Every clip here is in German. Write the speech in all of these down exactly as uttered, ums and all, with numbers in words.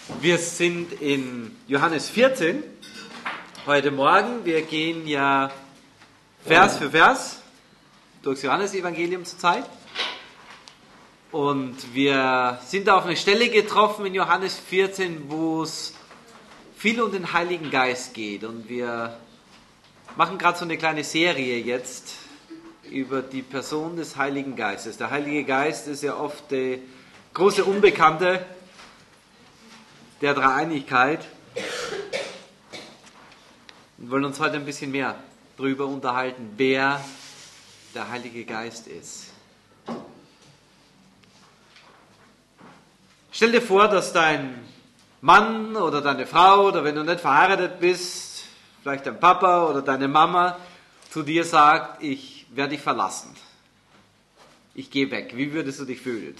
Wir sind in Johannes vierzehn heute Morgen. Wir gehen ja Vers für Vers durchs Johannesevangelium zurzeit. Und wir sind auf eine Stelle getroffen in Johannes vierzehn, wo es viel um den Heiligen Geist geht. Und wir machen gerade so eine kleine Serie jetzt über die Person des Heiligen Geistes. Der Heilige Geist ist ja oft die große Unbekannte der Dreieinigkeit. Wir wollen uns heute ein bisschen mehr darüber unterhalten, wer der Heilige Geist ist. Stell dir vor, dass dein Mann oder deine Frau, oder wenn du nicht verheiratet bist, vielleicht dein Papa oder deine Mama zu dir sagt, ich werde dich verlassen. Ich gehe weg. Wie würdest du dich fühlen?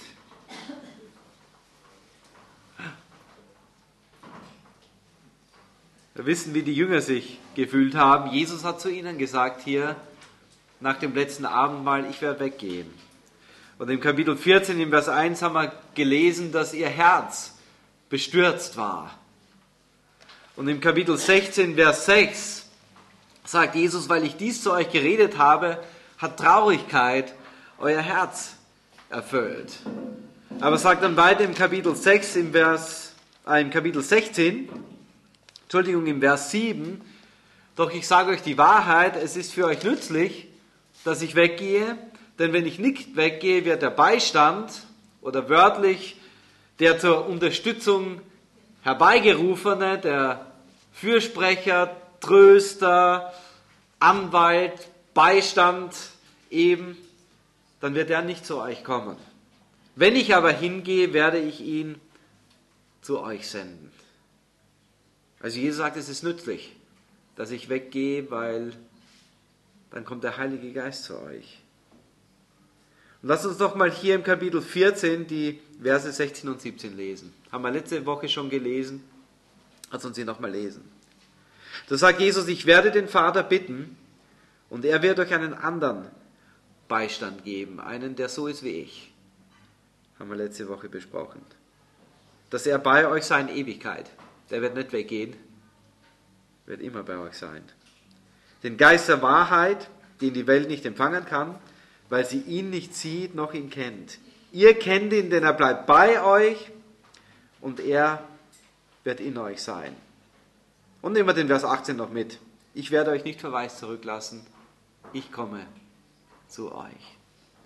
Wir wissen, wie die Jünger sich gefühlt haben. Jesus hat zu ihnen gesagt hier nach dem letzten Abendmahl, ich werde weggehen. Und im Kapitel vierzehn, im Vers eins haben wir gelesen, dass ihr Herz bestürzt war. Und im Kapitel sechzehn, Vers sechs sagt Jesus, weil ich dies zu euch geredet habe, hat Traurigkeit euer Herz erfüllt. Aber sagt dann weiter im Kapitel sechs, im, Vers, äh, im Kapitel sechzehn, Entschuldigung, im Vers sieben, doch ich sage euch die Wahrheit, es ist für euch nützlich, dass ich weggehe, denn wenn ich nicht weggehe, wird der Beistand, oder wörtlich der zur Unterstützung herbeigerufene, der Fürsprecher, Tröster, Anwalt, Beistand eben, dann wird er nicht zu euch kommen. Wenn ich aber hingehe, werde ich ihn zu euch senden. Also Jesus sagt, es ist nützlich, dass ich weggehe, weil dann kommt der Heilige Geist zu euch. Und lasst uns doch mal hier im Kapitel vierzehn die Verse sechzehn und siebzehn lesen. Haben wir letzte Woche schon gelesen. Lass uns sie nochmal lesen. Da sagt Jesus, ich werde den Vater bitten und er wird euch einen anderen Beistand geben. Einen, der so ist wie ich. Haben wir letzte Woche besprochen. Dass er bei euch sei in Ewigkeit. Der wird nicht weggehen. Wird immer bei euch sein. Den Geist der Wahrheit, den die Welt nicht empfangen kann, weil sie ihn nicht sieht, noch ihn kennt. Ihr kennt ihn, denn er bleibt bei euch und er wird in euch sein. Und nehmen wir den Vers achtzehn noch mit. Ich werde euch nicht verwaist zurücklassen. Ich komme zu euch.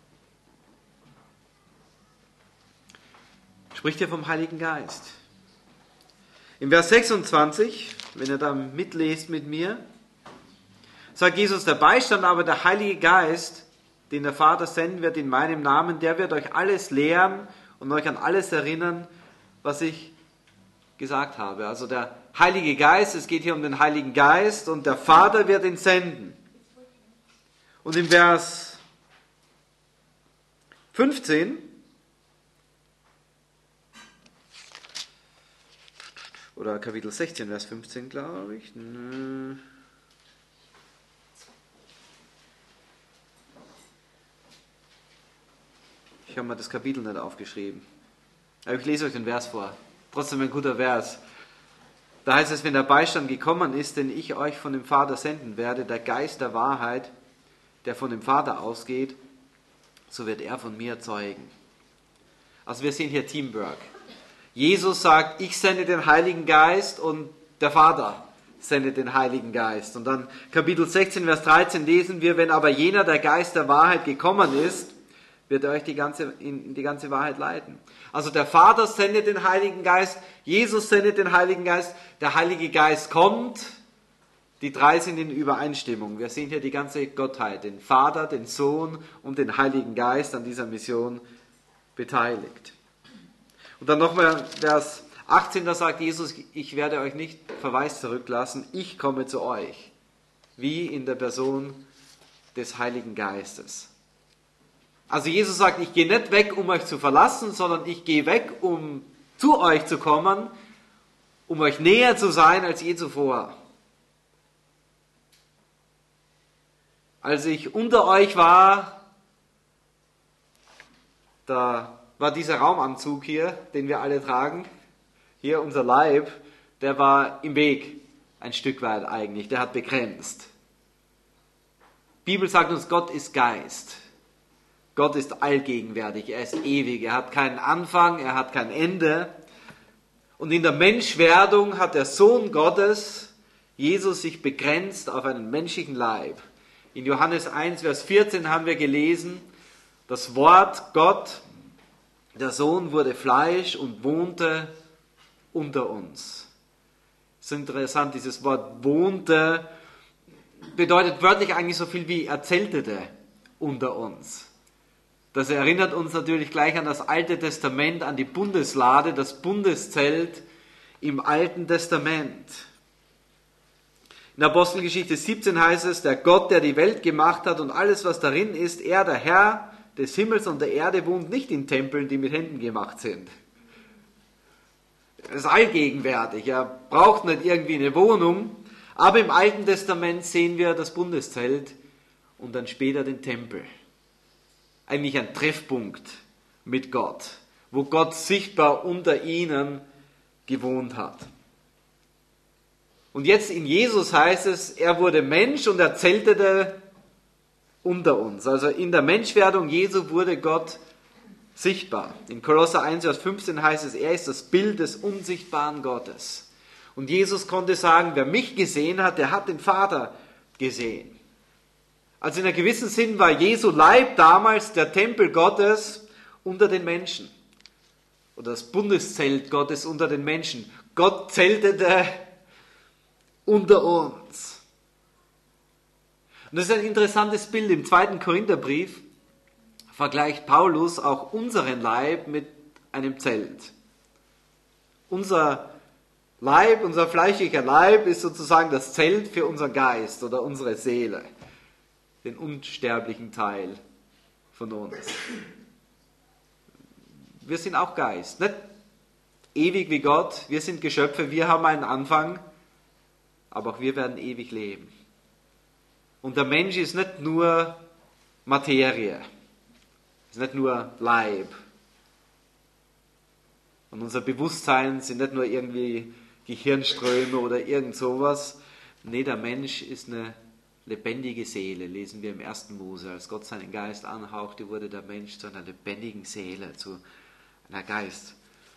Spricht hier vom Heiligen Geist. Im Vers sechsundzwanzig, wenn ihr da mitlest mit mir, sagt Jesus, der Beistand aber, der Heilige Geist, den der Vater senden wird in meinem Namen, der wird euch alles lehren und euch an alles erinnern, was ich gesagt habe. Also der Heilige Geist, es geht hier um den Heiligen Geist und der Vater wird ihn senden. Und im Vers fünfzehn, oder Kapitel sechzehn, Vers fünfzehn, glaube ich. Ich habe mir das Kapitel nicht aufgeschrieben. Aber ich lese euch den Vers vor. Trotzdem ein guter Vers. Da heißt es, wenn der Beistand gekommen ist, den ich euch von dem Vater senden werde, der Geist der Wahrheit, der von dem Vater ausgeht, so wird er von mir zeugen. Also wir sehen hier Teamwork. Jesus sagt, ich sende den Heiligen Geist und der Vater sendet den Heiligen Geist. Und dann Kapitel sechzehn, Vers dreizehn lesen wir, wenn aber jener, der Geist der Wahrheit gekommen ist, wird er euch die ganze, in die ganze Wahrheit leiten. Also der Vater sendet den Heiligen Geist, Jesus sendet den Heiligen Geist, der Heilige Geist kommt, die drei sind in Übereinstimmung. Wir sehen hier die ganze Gottheit, den Vater, den Sohn und den Heiligen Geist an dieser Mission beteiligt. Und dann nochmal Vers achtzehn, da sagt Jesus, ich werde euch nicht verwaist zurücklassen, ich komme zu euch, wie in der Person des Heiligen Geistes. Also Jesus sagt, ich gehe nicht weg, um euch zu verlassen, sondern ich gehe weg, um zu euch zu kommen, um euch näher zu sein als je zuvor. Als ich unter euch war, da war dieser Raumanzug hier, den wir alle tragen, Hier unser Leib, der war im Weg ein Stück weit eigentlich, der hat begrenzt. Die Bibel sagt uns, Gott ist Geist. Gott ist allgegenwärtig, er ist ewig, er hat keinen Anfang, er hat kein Ende. Und in der Menschwerdung hat der Sohn Gottes, Jesus, sich begrenzt auf einen menschlichen Leib. In Johannes eins, Vers vierzehn haben wir gelesen, das Wort Gott, der Sohn wurde Fleisch und wohnte unter uns. Es ist interessant, dieses Wort wohnte bedeutet wörtlich eigentlich so viel wie er zeltete unter uns. Das erinnert uns natürlich gleich an das Alte Testament, an die Bundeslade, das Bundeszelt im Alten Testament. In Apostelgeschichte siebzehn heißt es, der Gott, der die Welt gemacht hat und alles, was darin ist, er, der Herr des Himmels und der Erde, wohnt nicht in Tempeln, die mit Händen gemacht sind. Er ist allgegenwärtig, er braucht nicht irgendwie eine Wohnung, aber im Alten Testament sehen wir das Bundeszelt und dann später den Tempel. Eigentlich ein Treffpunkt mit Gott, wo Gott sichtbar unter ihnen gewohnt hat. Und jetzt in Jesus heißt es, er wurde Mensch und er zeltete unter uns. Also in der Menschwerdung Jesu wurde Gott sichtbar. In Kolosser eins, Vers fünfzehn heißt es, er ist das Bild des unsichtbaren Gottes. Und Jesus konnte sagen, wer mich gesehen hat, der hat den Vater gesehen. Also in einem gewissen Sinn war Jesu Leib damals der Tempel Gottes unter den Menschen. Oder das Bundeszelt Gottes unter den Menschen. Gott zeltete unter uns. Und das ist ein interessantes Bild. Im zweiten Korintherbrief vergleicht Paulus auch unseren Leib mit einem Zelt. Unser Leib, unser fleischlicher Leib ist sozusagen das Zelt für unseren Geist oder unsere Seele. Den unsterblichen Teil von uns. Wir sind auch Geist, nicht ewig wie Gott, wir sind Geschöpfe, wir haben einen Anfang, aber auch wir werden ewig leben. Und der Mensch ist nicht nur Materie, ist nicht nur Leib. Und unser Bewusstsein sind nicht nur irgendwie Gehirnströme oder irgend sowas. Nee, der Mensch ist eine lebendige Seele, lesen wir im ersten Mose. Als Gott seinen Geist anhauchte, wurde der Mensch zu einer lebendigen Seele, zu einer Geistseele.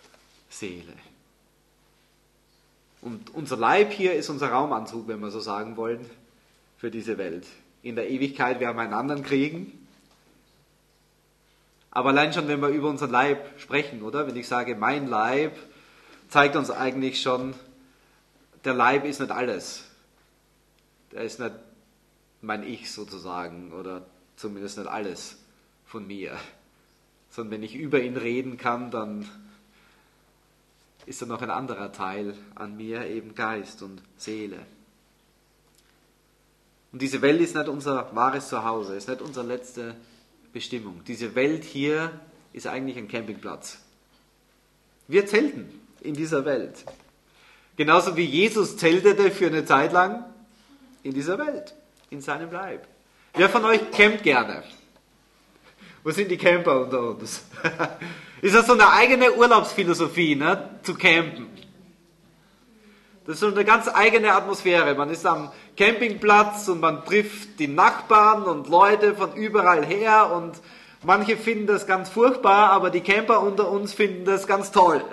Und unser Leib hier ist unser Raumanzug, wenn wir so sagen wollen, für diese Welt. In der Ewigkeit werden wir einen anderen kriegen. Aber allein schon, wenn wir über unseren Leib sprechen, oder? Wenn ich sage, mein Leib, zeigt uns eigentlich schon, der Leib ist nicht alles. Der ist nicht mein Ich sozusagen oder zumindest nicht alles von mir. Sondern wenn ich über ihn reden kann, dann ist da noch ein anderer Teil an mir, eben Geist und Seele. Und diese Welt ist nicht unser wahres Zuhause, ist nicht unsere letzte Bestimmung. Diese Welt hier ist eigentlich ein Campingplatz. Wir zelten in dieser Welt. Genauso wie Jesus zeltete für eine Zeit lang in dieser Welt. In seinem Leib. Wer von euch campt gerne? Wo sind die Camper unter uns? Ist das so eine eigene Urlaubsphilosophie, ne? Zu campen? Das ist so eine ganz eigene Atmosphäre. Man ist am Campingplatz und man trifft die Nachbarn und Leute von überall her und manche finden das ganz furchtbar, aber die Camper unter uns finden das ganz toll.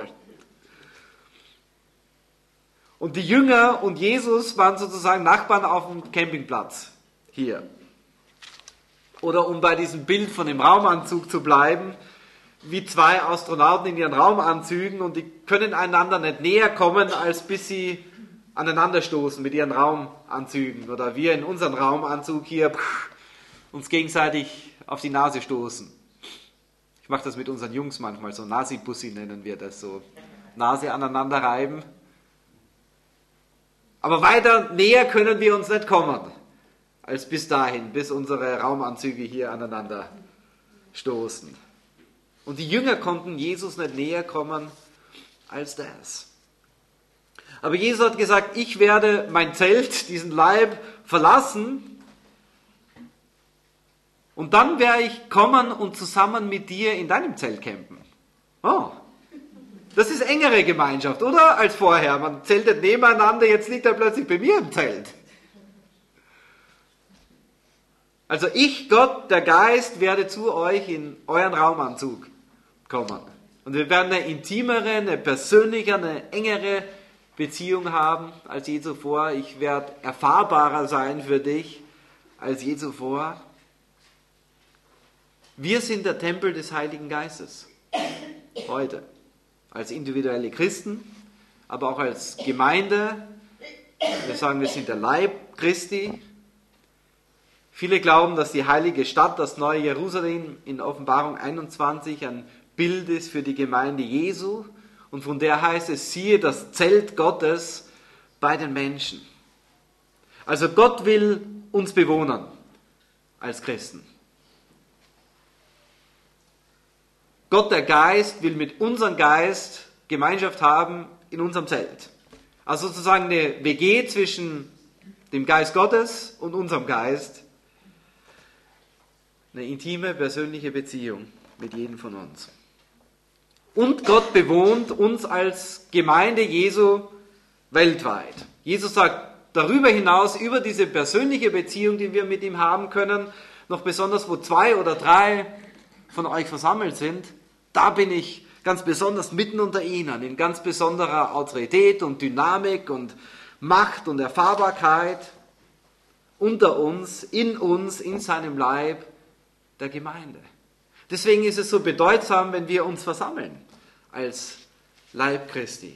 Und die Jünger und Jesus waren sozusagen Nachbarn auf dem Campingplatz hier. Oder um bei diesem Bild von dem Raumanzug zu bleiben, wie zwei Astronauten in ihren Raumanzügen und die können einander nicht näher kommen, als bis sie aneinander stoßen mit ihren Raumanzügen. Oder wir in unseren Raumanzug hier pff, uns gegenseitig auf die Nase stoßen. Ich mache das mit unseren Jungs manchmal so, Nasibussi nennen wir das so. Nase aneinander reiben. Aber weiter näher können wir uns nicht kommen, als bis dahin, bis unsere Raumanzüge hier aneinander stoßen. Und die Jünger konnten Jesus nicht näher kommen als das. Aber Jesus hat gesagt, ich werde mein Zelt, diesen Leib verlassen und dann werde ich kommen und zusammen mit dir in deinem Zelt campen. Oh, Das ist engere Gemeinschaft, oder? Als vorher. Man zeltet nebeneinander, jetzt liegt er plötzlich bei mir im Zelt. Also ich, Gott, der Geist, werde zu euch in euren Raumanzug kommen. Und wir werden eine intimere, eine persönlichere, eine engere Beziehung haben als je zuvor. Ich werde erfahrbarer sein für dich als je zuvor. Wir sind der Tempel des Heiligen Geistes. Heute. Als individuelle Christen, aber auch als Gemeinde. Wir sagen, wir sind der Leib Christi. Viele glauben, dass die heilige Stadt, das neue Jerusalem in Offenbarung einundzwanzig ein Bild ist für die Gemeinde Jesu. Und von der heißt es, siehe das Zelt Gottes bei den Menschen. Also Gott will uns bewohnen als Christen. Gott, der Geist, will mit unserem Geist Gemeinschaft haben in unserem Zelt. Also sozusagen eine W G zwischen dem Geist Gottes und unserem Geist. Eine intime, persönliche Beziehung mit jedem von uns. Und Gott bewohnt uns als Gemeinde Jesu weltweit. Jesus sagt darüber hinaus, über diese persönliche Beziehung, die wir mit ihm haben können, noch besonders, wo zwei oder drei von euch versammelt sind, da bin ich ganz besonders mitten unter ihnen, in ganz besonderer Autorität und Dynamik und Macht und Erfahrbarkeit unter uns, in uns, in seinem Leib der Gemeinde. Deswegen ist es so bedeutsam, wenn wir uns versammeln als Leib Christi.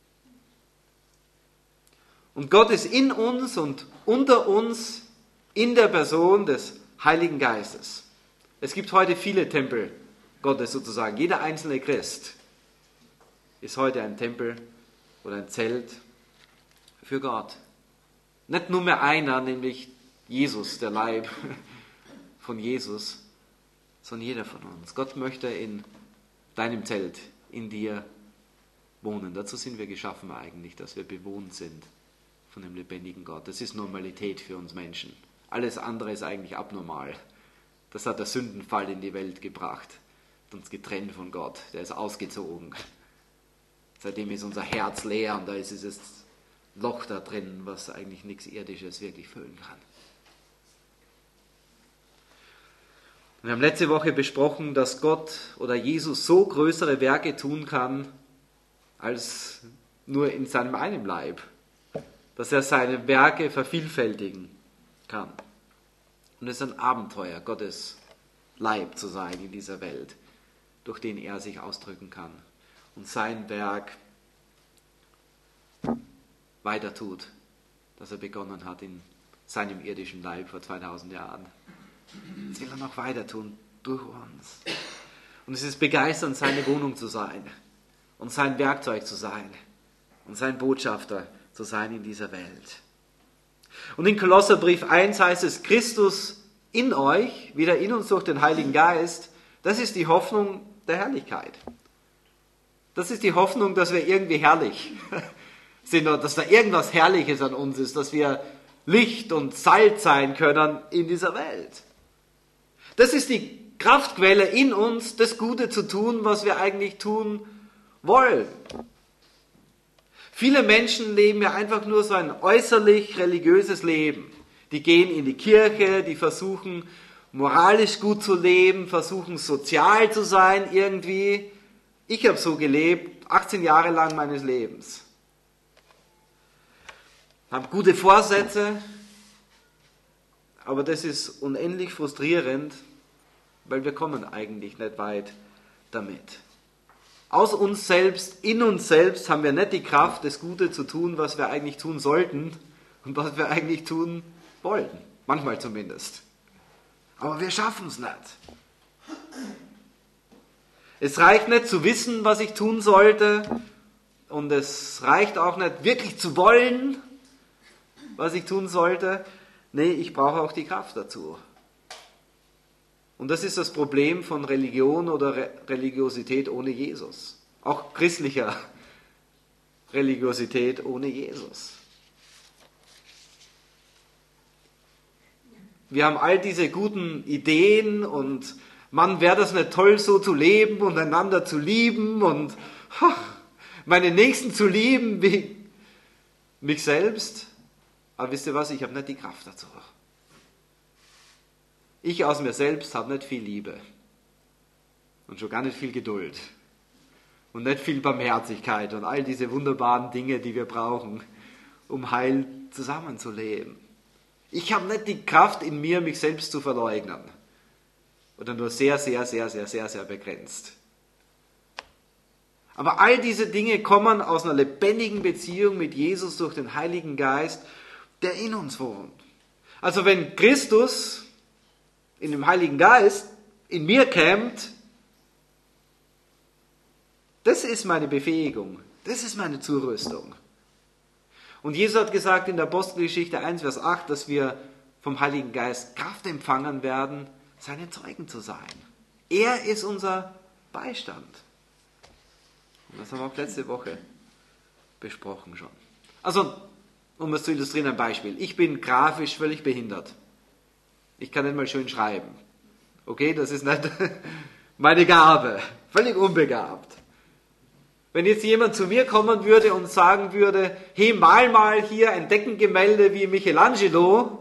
Und Gott ist in uns und unter uns in der Person des Heiligen Geistes. Es gibt heute viele Tempel Gottes sozusagen. Jeder einzelne Christ ist heute ein Tempel oder ein Zelt für Gott. Nicht nur mehr einer, nämlich Jesus, der Leib von Jesus, sondern jeder von uns. Gott möchte in deinem Zelt, in dir wohnen. Dazu sind wir geschaffen eigentlich, dass wir bewohnt sind von dem lebendigen Gott. Das ist Normalität für uns Menschen. Alles andere ist eigentlich abnormal. Das hat der Sündenfall in die Welt gebracht. Hat uns getrennt von Gott. Der ist ausgezogen. Seitdem ist unser Herz leer und da ist dieses Loch da drin, was eigentlich nichts Irdisches wirklich füllen kann. Wir haben letzte Woche besprochen, dass Gott oder Jesus so größere Werke tun kann, als nur in seinem einen Leib. Dass er seine Werke vervielfältigen kann. Und es ist ein Abenteuer, Gottes Leib zu sein in dieser Welt, durch den er sich ausdrücken kann und sein Werk weiter tut, das er begonnen hat in seinem irdischen Leib vor zweitausend Jahren. Das will er noch weiter tun, durch uns. Und es ist begeisternd, seine Wohnung zu sein und sein Werkzeug zu sein und sein Botschafter zu sein in dieser Welt. Und in Kolosserbrief eins heißt es, Christus in euch, wieder in uns durch den Heiligen Geist, das ist die Hoffnung der Herrlichkeit. Das ist die Hoffnung, dass wir irgendwie herrlich sind oder dass da irgendwas Herrliches an uns ist, dass wir Licht und Salz sein können in dieser Welt. Das ist die Kraftquelle in uns, das Gute zu tun, was wir eigentlich tun wollen. Viele Menschen leben ja einfach nur so ein äußerlich religiöses Leben. Die gehen in die Kirche, die versuchen moralisch gut zu leben, versuchen sozial zu sein irgendwie. Ich habe so gelebt, achtzehn Jahre lang meines Lebens. Habe gute Vorsätze, aber das ist unendlich frustrierend, weil wir kommen eigentlich nicht weit damit. Aus uns selbst, in uns selbst haben wir nicht die Kraft, das Gute zu tun, was wir eigentlich tun sollten und was wir eigentlich tun wollten. Manchmal zumindest. Aber wir schaffen es nicht. Es reicht nicht zu wissen, was ich tun sollte, und es reicht auch nicht wirklich zu wollen, was ich tun sollte. Nee, ich brauche auch die Kraft dazu. Und das ist das Problem von Religion oder Re- Religiosität ohne Jesus. Auch christlicher Religiosität ohne Jesus. Wir haben all diese guten Ideen und Mann, wäre das nicht toll, so zu leben und einander zu lieben und ha, meinen Nächsten zu lieben wie mich selbst. Aber wisst ihr was, ich habe nicht die Kraft dazu. Ich aus mir selbst habe nicht viel Liebe und schon gar nicht viel Geduld und nicht viel Barmherzigkeit und all diese wunderbaren Dinge, die wir brauchen, um heil zusammenzuleben. Ich habe nicht die Kraft in mir, mich selbst zu verleugnen. Oder nur sehr, sehr, sehr, sehr, sehr, sehr begrenzt. Aber all diese Dinge kommen aus einer lebendigen Beziehung mit Jesus durch den Heiligen Geist, der in uns wohnt. Also wenn Christus in dem Heiligen Geist in mir kämmt, das ist meine Befähigung, das ist meine Zurüstung. Und Jesus hat gesagt in der Apostelgeschichte eins, Vers acht, dass wir vom Heiligen Geist Kraft empfangen werden, seine Zeugen zu sein. Er ist unser Beistand. Und das haben wir auch letzte Woche besprochen schon. Also, um es zu illustrieren, ein Beispiel. Ich bin grafisch völlig behindert. Ich kann nicht mal schön schreiben. Okay, das ist nicht meine Gabe. Völlig unbegabt. Wenn jetzt jemand zu mir kommen würde und sagen würde, hey, mal mal hier ein Deckengemälde wie Michelangelo,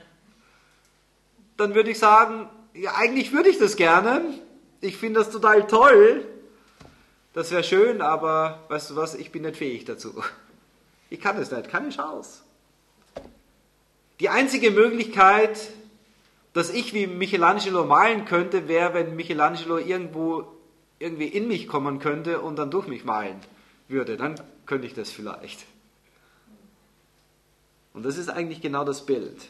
dann würde ich sagen, ja, eigentlich würde ich das gerne. Ich finde das total toll. Das wäre schön, aber weißt du was, ich bin nicht fähig dazu. Ich kann es nicht, keine Chance. Die einzige Möglichkeit, dass ich wie Michelangelo malen könnte, wäre, wenn Michelangelo irgendwo irgendwie in mich kommen könnte und dann durch mich malen würde. Dann könnte ich das vielleicht. Und das ist eigentlich genau das Bild.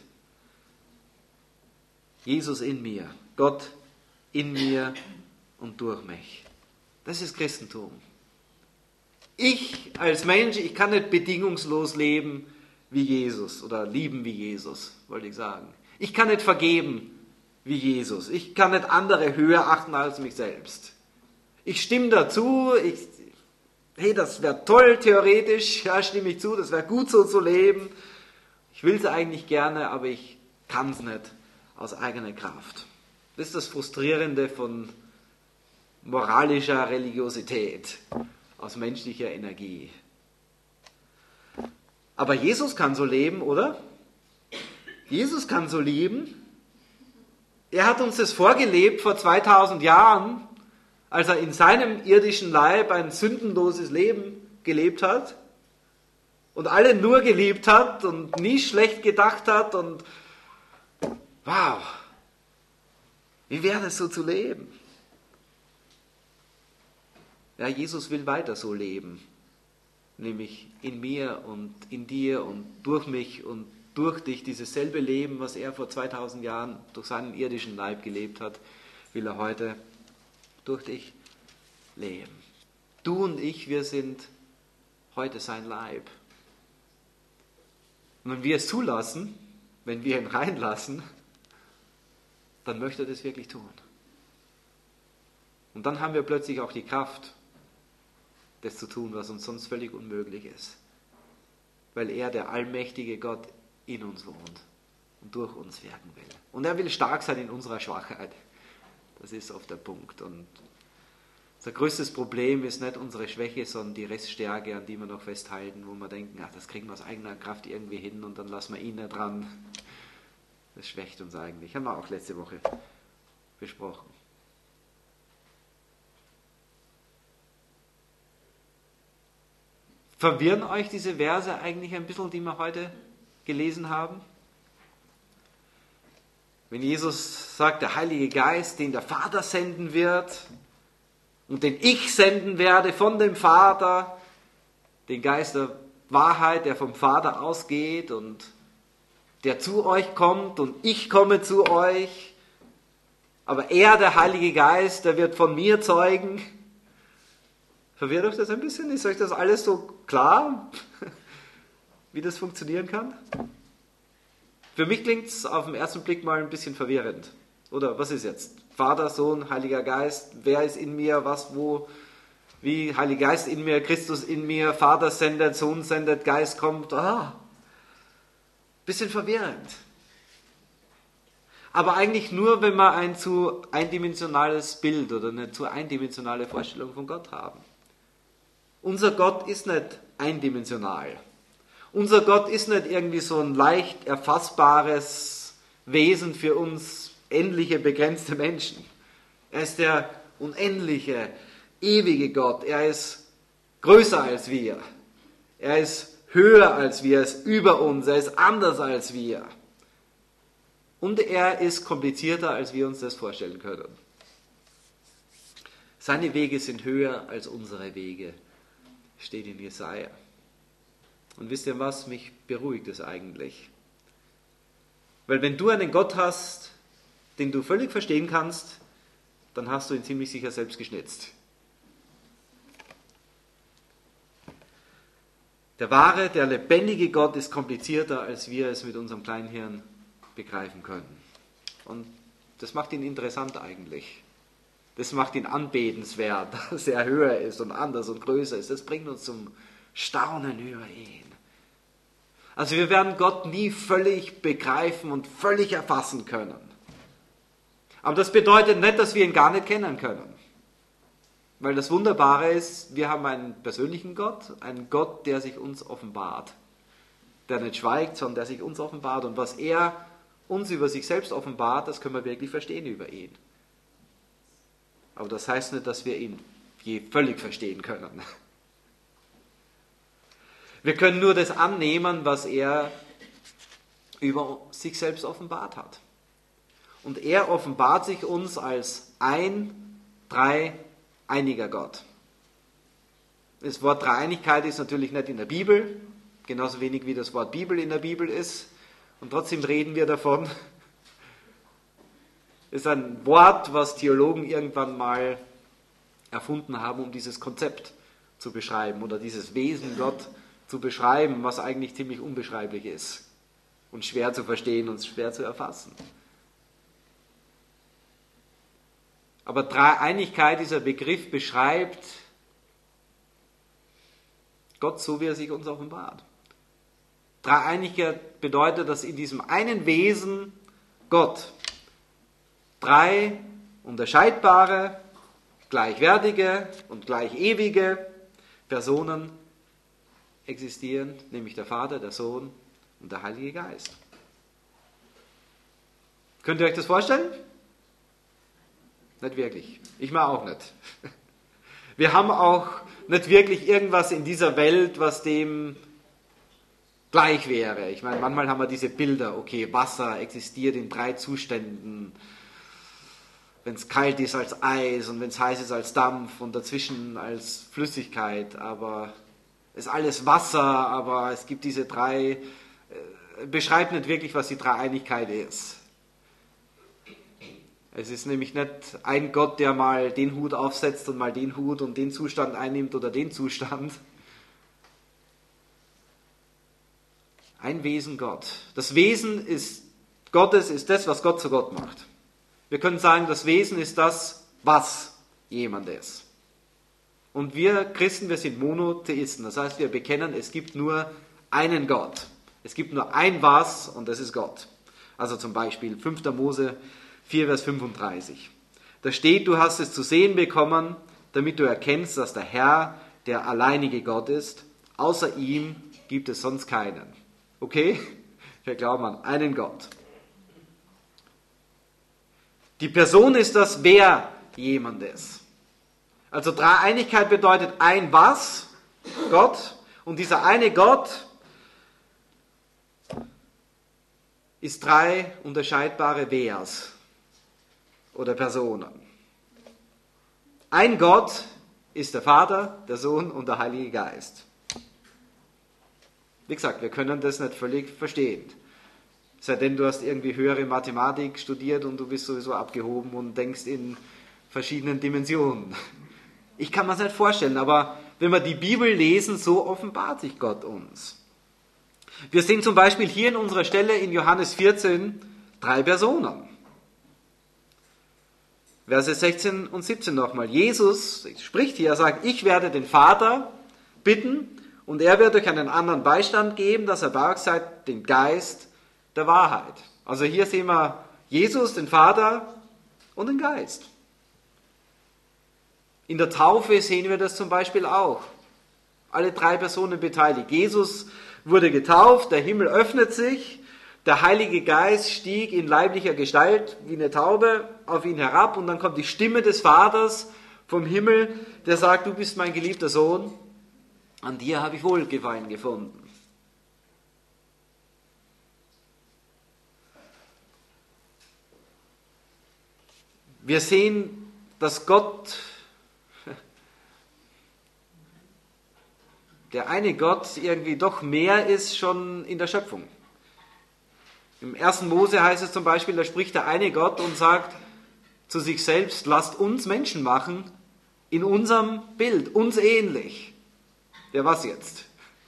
Jesus in mir, Gott in mir und durch mich. Das ist Christentum. Ich als Mensch, ich kann nicht bedingungslos leben wie Jesus oder lieben wie Jesus, wollte ich sagen. Ich kann nicht vergeben wie Jesus. Ich kann nicht andere höher achten als mich selbst. Ich stimme dazu, ich, hey, das wäre toll theoretisch, ja, stimme ich zu, das wäre gut so zu leben. Ich will es eigentlich gerne, aber ich kann es nicht aus eigener Kraft. Das ist das Frustrierende von moralischer Religiosität, aus menschlicher Energie. Aber Jesus kann so leben, oder? Jesus kann so leben. Er hat uns das vorgelebt vor zweitausend Jahren, als er in seinem irdischen Leib ein sündenloses Leben gelebt hat und alle nur geliebt hat und nie schlecht gedacht hat und wow, wie wäre es so zu leben? Ja, Jesus will weiter so leben, nämlich in mir und in dir und durch mich und durch dich. Dieses selbe Leben, was er vor zweitausend Jahren durch seinen irdischen Leib gelebt hat, will er heute durch dich leben. Du und ich, wir sind heute sein Leib. Und wenn wir es zulassen, wenn wir ihn reinlassen, dann möchte er das wirklich tun. Und dann haben wir plötzlich auch die Kraft, das zu tun, was uns sonst völlig unmöglich ist. Weil er, der allmächtige Gott, in uns wohnt und durch uns wirken will. Und er will stark sein in unserer Schwachheit. Das ist oft der Punkt. Und unser größtes Problem ist nicht unsere Schwäche, sondern die Reststärke, an die wir noch festhalten, wo wir denken, ach, das kriegen wir aus eigener Kraft irgendwie hin und dann lassen wir ihn da dran. Das schwächt uns eigentlich. Haben wir auch letzte Woche besprochen. Verwirren euch diese Verse eigentlich ein bisschen, die wir heute gelesen haben? Wenn Jesus sagt, der Heilige Geist, den der Vater senden wird und den ich senden werde von dem Vater, den Geist der Wahrheit, der vom Vater ausgeht und der zu euch kommt und ich komme zu euch, aber er, der Heilige Geist, der wird von mir zeugen. Verwirrt euch das ein bisschen? Ist euch das alles so klar, wie das funktionieren kann? Für mich klingt es auf den ersten Blick mal ein bisschen verwirrend. Oder was ist jetzt? Vater, Sohn, Heiliger Geist, wer ist in mir, was, wo, wie, Heiliger Geist in mir, Christus in mir, Vater sendet, Sohn sendet, Geist kommt. Ah, bisschen verwirrend. Aber eigentlich nur, wenn wir ein zu eindimensionales Bild oder eine zu eindimensionale Vorstellung von Gott haben. Unser Gott ist nicht eindimensional. Unser Gott ist nicht irgendwie so ein leicht erfassbares Wesen für uns endliche, begrenzte Menschen. Er ist der unendliche, ewige Gott. Er ist größer als wir. Er ist höher als wir. Er ist über uns. Er ist anders als wir. Und er ist komplizierter, als wir uns das vorstellen können. Seine Wege sind höher als unsere Wege, steht in Jesaja. Und wisst ihr was? Mich beruhigt es eigentlich. Weil wenn du einen Gott hast, den du völlig verstehen kannst, dann hast du ihn ziemlich sicher selbst geschnitzt. Der wahre, der lebendige Gott ist komplizierter, als wir es mit unserem Kleinhirn begreifen können. Und das macht ihn interessant eigentlich. Das macht ihn anbetenswert, dass er höher ist und anders und größer ist. Das bringt uns zum Staunen über ihn. Also wir werden Gott nie völlig begreifen und völlig erfassen können. Aber das bedeutet nicht, dass wir ihn gar nicht kennen können. Weil das Wunderbare ist, wir haben einen persönlichen Gott, einen Gott, der sich uns offenbart. Der nicht schweigt, sondern der sich uns offenbart. Und was er uns über sich selbst offenbart, das können wir wirklich verstehen über ihn. Aber das heißt nicht, dass wir ihn je völlig verstehen können. Wir können nur das annehmen, was er über sich selbst offenbart hat. Und er offenbart sich uns als ein, drei, einiger Gott. Das Wort Dreieinigkeit ist natürlich nicht in der Bibel, genauso wenig wie das Wort Bibel in der Bibel ist. Und trotzdem reden wir davon. Es ist ein Wort, was Theologen irgendwann mal erfunden haben, um dieses Konzept zu beschreiben oder dieses Wesen Gott zu beschreiben, was eigentlich ziemlich unbeschreiblich ist und schwer zu verstehen und schwer zu erfassen. Aber Dreieinigkeit, dieser Begriff beschreibt Gott so, wie er sich uns offenbart. Dreieinigkeit bedeutet, dass in diesem einen Wesen Gott drei unterscheidbare, gleichwertige und gleich ewige Personen existieren, nämlich der Vater, der Sohn und der Heilige Geist. Könnt ihr euch das vorstellen? Nicht wirklich. Ich mal auch nicht. Wir haben auch nicht wirklich irgendwas in dieser Welt, was dem gleich wäre. Ich meine, manchmal haben wir diese Bilder, okay, Wasser existiert in drei Zuständen. Wenn es kalt ist als Eis und wenn es heiß ist als Dampf und dazwischen als Flüssigkeit. Aber es ist alles Wasser, aber es gibt diese drei, äh, beschreibt nicht wirklich, was die Dreieinigkeit ist. Es ist nämlich nicht ein Gott, der mal den Hut aufsetzt und mal den Hut und den Zustand einnimmt oder den Zustand. Ein Wesen Gott. Das Wesen ist Gottes ist das, was Gott zu Gott macht. Wir können sagen, das Wesen ist das, was jemand ist. Und wir Christen, wir sind Monotheisten. Das heißt, wir bekennen, es gibt nur einen Gott. Es gibt nur ein Was und das ist Gott. Also zum Beispiel fünfter Mose vier, Vers fünfunddreißig. Da steht, du hast es zu sehen bekommen, damit du erkennst, dass der Herr der alleinige Gott ist. Außer ihm gibt es sonst keinen. Okay? Wir glauben an einen Gott. Die Person ist das, wer jemand ist. Also Dreieinigkeit bedeutet ein Was, Gott, und dieser eine Gott ist drei unterscheidbare Wers oder Personen. Ein Gott ist der Vater, der Sohn und der Heilige Geist. Wie gesagt, wir können das nicht völlig verstehen. Seitdem du hast irgendwie höhere Mathematik studiert und du bist sowieso abgehoben und denkst in verschiedenen Dimensionen. Ich kann mir das nicht vorstellen, aber wenn wir die Bibel lesen, so offenbart sich Gott uns. Wir sehen zum Beispiel hier in unserer Stelle in Johannes vierzehn drei Personen. Verse sechzehn und siebzehn nochmal. Jesus spricht hier, er sagt, ich werde den Vater bitten und er wird euch einen anderen Beistand geben, dass er bei euch seid, den Geist der Wahrheit. Also hier sehen wir Jesus, den Vater und den Geist. In der Taufe sehen wir das zum Beispiel auch. Alle drei Personen beteiligt. Jesus wurde getauft, der Himmel öffnet sich, der Heilige Geist stieg in leiblicher Gestalt wie eine Taube auf ihn herab und dann kommt die Stimme des Vaters vom Himmel, der sagt, du bist mein geliebter Sohn, an dir habe ich Wohlgefallen gefunden. Wir sehen, dass Gott, der eine Gott, irgendwie doch mehr ist schon in der Schöpfung. Im ersten Mose heißt es zum Beispiel, da spricht der eine Gott und sagt zu sich selbst, lasst uns Menschen machen, in unserem Bild, uns ähnlich. Ja, was jetzt?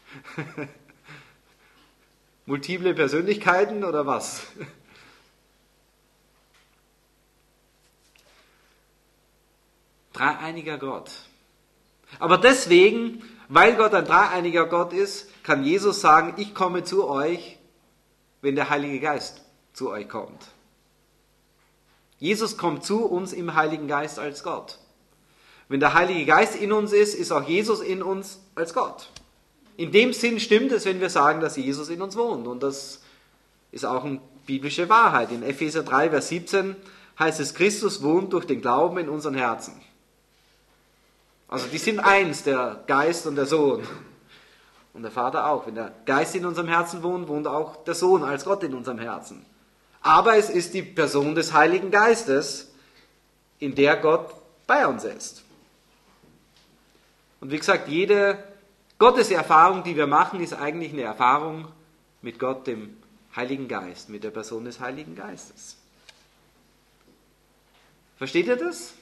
Multiple Persönlichkeiten oder was? Dreieiniger Gott. Aber deswegen, weil Gott ein dreieiniger Gott ist, kann Jesus sagen, ich komme zu euch, wenn der Heilige Geist zu euch kommt. Jesus kommt zu uns im Heiligen Geist als Gott. Wenn der Heilige Geist in uns ist, ist auch Jesus in uns als Gott. In dem Sinn stimmt es, wenn wir sagen, dass Jesus in uns wohnt. Und das ist auch eine biblische Wahrheit. In Epheser drei, Vers siebzehn heißt es, Christus wohnt durch den Glauben in unseren Herzen. Also die sind eins, der Geist und der Sohn. Und der Vater auch. Wenn der Geist in unserem Herzen wohnt, wohnt auch der Sohn als Gott in unserem Herzen. Aber es ist die Person des Heiligen Geistes, in der Gott bei uns ist. Und wie gesagt, jede Gotteserfahrung, die wir machen, ist eigentlich eine Erfahrung mit Gott, dem Heiligen Geist, mit der Person des Heiligen Geistes. Versteht ihr das?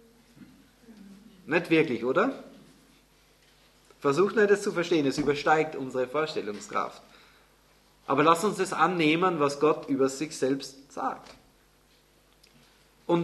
Nicht wirklich, oder? Versucht nicht, das zu verstehen. Es übersteigt unsere Vorstellungskraft. Aber lasst uns das annehmen, was Gott über sich selbst sagt. Und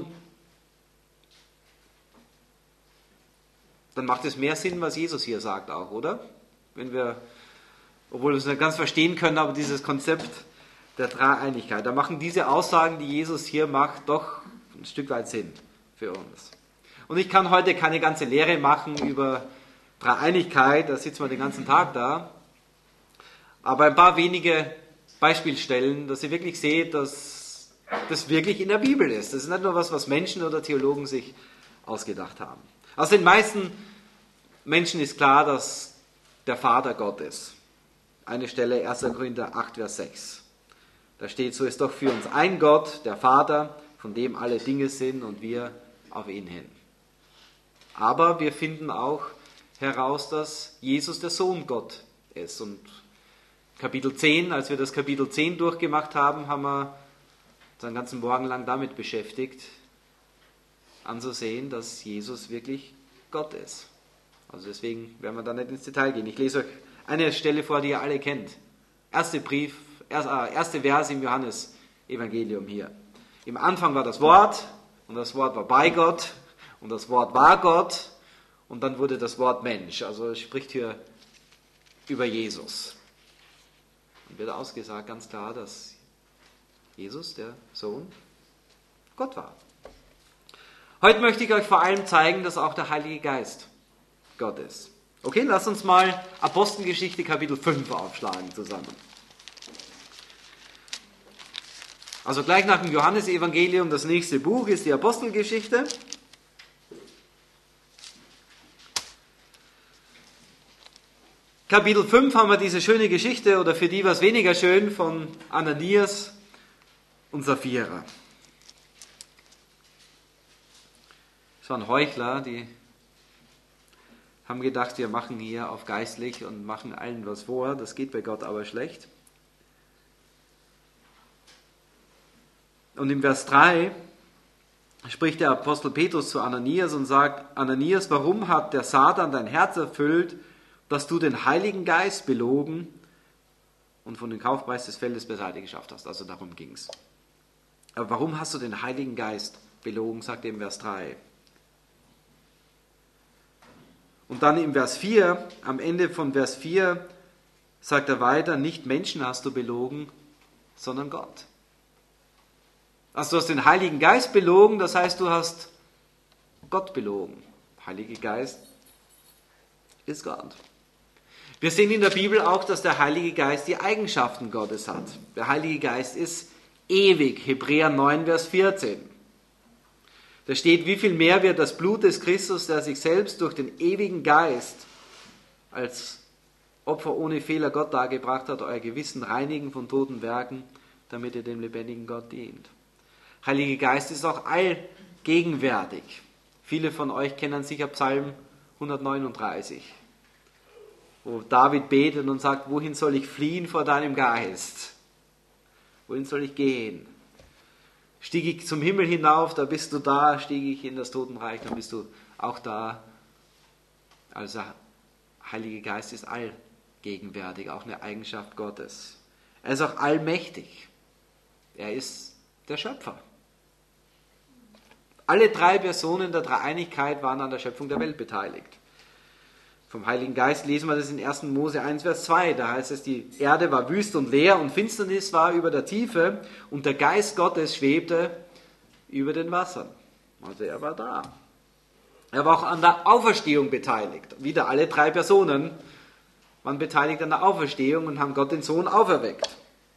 dann macht es mehr Sinn, was Jesus hier sagt auch, oder? Wenn wir, obwohl wir es nicht ganz verstehen können, aber dieses Konzept der Dreieinigkeit, da machen diese Aussagen, die Jesus hier macht, doch ein Stück weit Sinn für uns. Und ich kann heute keine ganze Lehre machen über Dreieinigkeit, da sitzen wir den ganzen Tag da, aber ein paar wenige Beispielstellen, dass ihr wirklich seht, dass das wirklich in der Bibel ist. Das ist nicht nur was, was Menschen oder Theologen sich ausgedacht haben. Also den meisten Menschen ist klar, dass der Vater Gott ist. Eine Stelle, erster Korinther acht, Vers sechs. Da steht, so ist doch für uns ein Gott, der Vater, von dem alle Dinge sind und wir auf ihn hin. Aber wir finden auch heraus, dass Jesus der Sohn Gott ist. Und Kapitel zehn, als wir das Kapitel zehn durchgemacht haben, haben wir uns einen ganzen Morgen lang damit beschäftigt, anzusehen, dass Jesus wirklich Gott ist. Also deswegen werden wir da nicht ins Detail gehen. Ich lese euch eine Stelle vor, die ihr alle kennt. Erster Brief, erste Vers im Johannes-Evangelium hier. Im Anfang war das Wort und das Wort war bei Gott und das Wort war Gott und dann wurde das Wort Mensch. Also es spricht hier über Jesus. Und wird ausgesagt ganz klar, dass Jesus, der Sohn, Gott war. Heute möchte ich euch vor allem zeigen, dass auch der Heilige Geist Gott ist. Okay, lasst uns mal Apostelgeschichte Kapitel fünf aufschlagen zusammen. Also gleich nach dem Johannesevangelium, das nächste Buch ist die Apostelgeschichte. Kapitel fünf haben wir diese schöne Geschichte, oder für die was weniger schön, von Ananias und Sapphira. Das waren Heuchler, die haben gedacht, wir machen hier auf geistlich und machen allen was vor. Das geht bei Gott aber schlecht. Und im Vers drei spricht der Apostel Petrus zu Ananias und sagt, Ananias, warum hat der Satan dein Herz erfüllt, dass du den Heiligen Geist belogen und von dem Kaufpreis des Feldes beiseite geschafft hast? Also darum ging es. Aber warum hast du den Heiligen Geist belogen, sagt er im Vers drei. Und dann im Vers vier, am Ende von Vers vier, sagt er weiter, nicht Menschen hast du belogen, sondern Gott. Also du hast den Heiligen Geist belogen, das heißt, du hast Gott belogen. Heilige Geist ist Gott. Wir sehen in der Bibel auch, dass der Heilige Geist die Eigenschaften Gottes hat. Der Heilige Geist ist ewig. Hebräer neun, Vers vierzehn. Da steht, wie viel mehr wird das Blut des Christus, der sich selbst durch den ewigen Geist als Opfer ohne Fehler Gott dargebracht hat, euer Gewissen reinigen von toten Werken, damit ihr dem lebendigen Gott dient. Heilige Geist ist auch allgegenwärtig. Viele von euch kennen sicher Psalm hundertneununddreißig, wo David betet und sagt, wohin soll ich fliehen vor deinem Geist? Wohin soll ich gehen? Stiege ich zum Himmel hinauf, da bist du da. Stiege ich in das Totenreich, dann bist du auch da. Also Heilige Geist ist allgegenwärtig, auch eine Eigenschaft Gottes. Er ist auch allmächtig. Er ist der Schöpfer. Alle drei Personen der Dreieinigkeit waren an der Schöpfung der Welt beteiligt. Vom Heiligen Geist lesen wir das in ersten Mose eins, Vers zwei. Da heißt es, die Erde war wüst und leer und Finsternis war über der Tiefe und der Geist Gottes schwebte über den Wassern. Also er war da. Er war auch an der Auferstehung beteiligt. Wieder alle drei Personen waren beteiligt an der Auferstehung und haben Gott den Sohn auferweckt.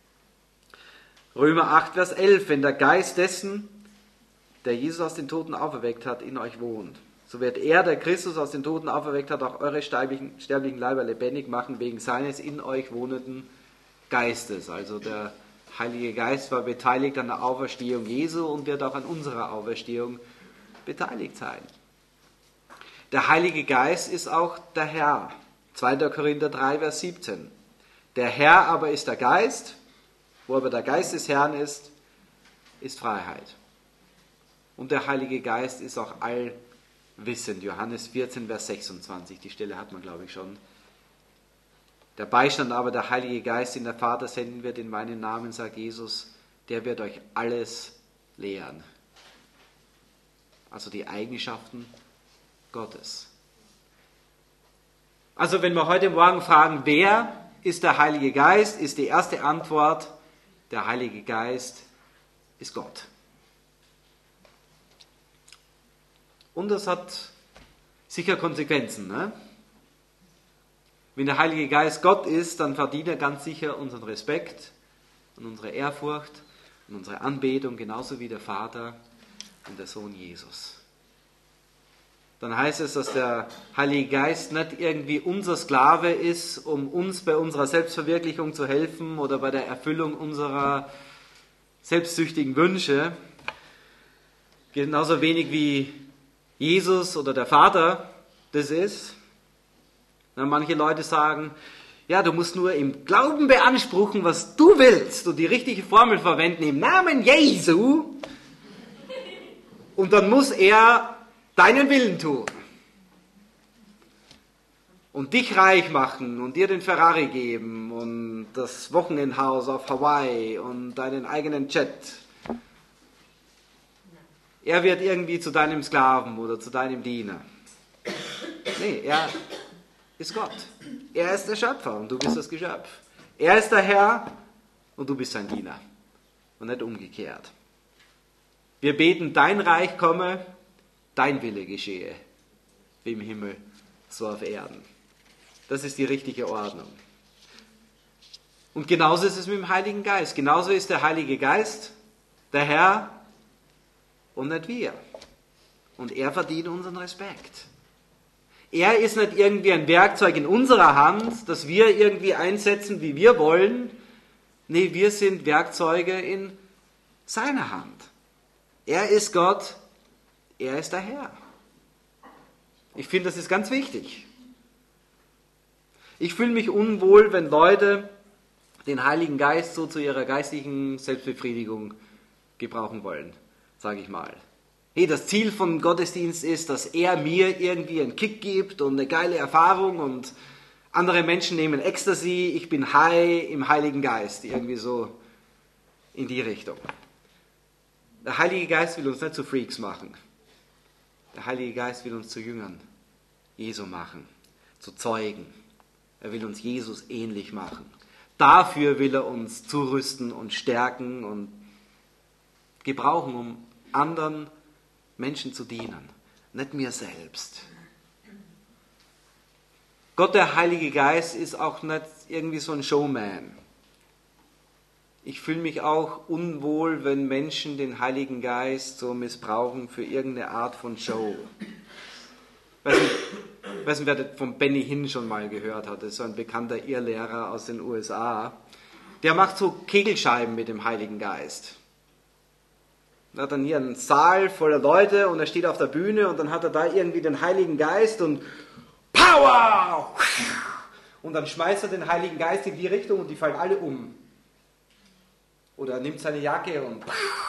Römer acht, Vers elf. Wenn der Geist dessen, der Jesus aus den Toten auferweckt hat, in euch wohnt, so wird er, der Christus aus den Toten auferweckt hat, auch eure sterblichen, sterblichen Leiber lebendig machen, wegen seines in euch wohnenden Geistes. Also der Heilige Geist war beteiligt an der Auferstehung Jesu und wird auch an unserer Auferstehung beteiligt sein. Der Heilige Geist ist auch der Herr. zweiter Korinther drei, Vers siebzehn. Der Herr aber ist der Geist, wo aber der Geist des Herrn ist, ist Freiheit. Und der Heilige Geist ist auch allwissend. Johannes vierzehn, Vers sechsundzwanzig, die Stelle hat man, glaube ich, schon. Der Beistand aber, der Heilige Geist, den der Vater senden wird in meinen Namen, sagt Jesus, der wird euch alles lehren. Also die Eigenschaften Gottes. Also wenn wir heute Morgen fragen, wer ist der Heilige Geist, ist die erste Antwort, der Heilige Geist ist Gott. Und das hat sicher Konsequenzen. Ne? Wenn der Heilige Geist Gott ist, dann verdient er ganz sicher unseren Respekt und unsere Ehrfurcht und unsere Anbetung, genauso wie der Vater und der Sohn Jesus. Dann heißt es, dass der Heilige Geist nicht irgendwie unser Sklave ist, um uns bei unserer Selbstverwirklichung zu helfen oder bei der Erfüllung unserer selbstsüchtigen Wünsche. Genauso wenig wie Jesus oder der Vater das ist. Na, manche Leute sagen, ja, du musst nur im Glauben beanspruchen, was du willst und die richtige Formel verwenden im Namen Jesu und dann muss er deinen Willen tun und dich reich machen und dir den Ferrari geben und das Wochenendhaus auf Hawaii und deinen eigenen Jet. Er wird irgendwie zu deinem Sklaven oder zu deinem Diener. Nee, er ist Gott. Er ist der Schöpfer und du bist das Geschöpf. Er ist der Herr und du bist sein Diener und nicht umgekehrt. Wir beten, dein Reich komme, dein Wille geschehe, wie im Himmel, so auf Erden. Das ist die richtige Ordnung. Und genauso ist es mit dem Heiligen Geist. Genauso ist der Heilige Geist der Herr und nicht wir. Und er verdient unseren Respekt. Er ist nicht irgendwie ein Werkzeug in unserer Hand, das wir irgendwie einsetzen, wie wir wollen. Nee, wir sind Werkzeuge in seiner Hand. Er ist Gott, er ist der Herr. Ich finde, das ist ganz wichtig. Ich fühle mich unwohl, wenn Leute den Heiligen Geist so zu ihrer geistlichen Selbstbefriedigung gebrauchen wollen, sage ich mal. Hey, das Ziel von Gottesdienst ist, dass er mir irgendwie einen Kick gibt und eine geile Erfahrung und andere Menschen nehmen Ecstasy, ich bin high im Heiligen Geist, irgendwie so in die Richtung. Der Heilige Geist will uns nicht zu Freaks machen. Der Heilige Geist will uns zu Jüngern Jesu machen, zu Zeugen. Er will uns Jesus ähnlich machen. Dafür will er uns zurüsten und stärken und gebrauchen, um anderen Menschen zu dienen, nicht mir selbst. Gott, der Heilige Geist, ist auch nicht irgendwie so ein Showman. Ich fühle mich auch unwohl, wenn Menschen den Heiligen Geist so missbrauchen für irgendeine Art von Show. Ich weiß nicht, ich weiß nicht, wer das von Benny Hinn schon mal gehört hat. Das ist so ein bekannter Irrlehrer aus den U S A. Der macht so Kegelscheiben mit dem Heiligen Geist. Er hat dann hier einen Saal voller Leute und er steht auf der Bühne und dann hat er da irgendwie den Heiligen Geist und Power! Und dann schmeißt er den Heiligen Geist in die Richtung und die fallen alle um. Oder er nimmt seine Jacke und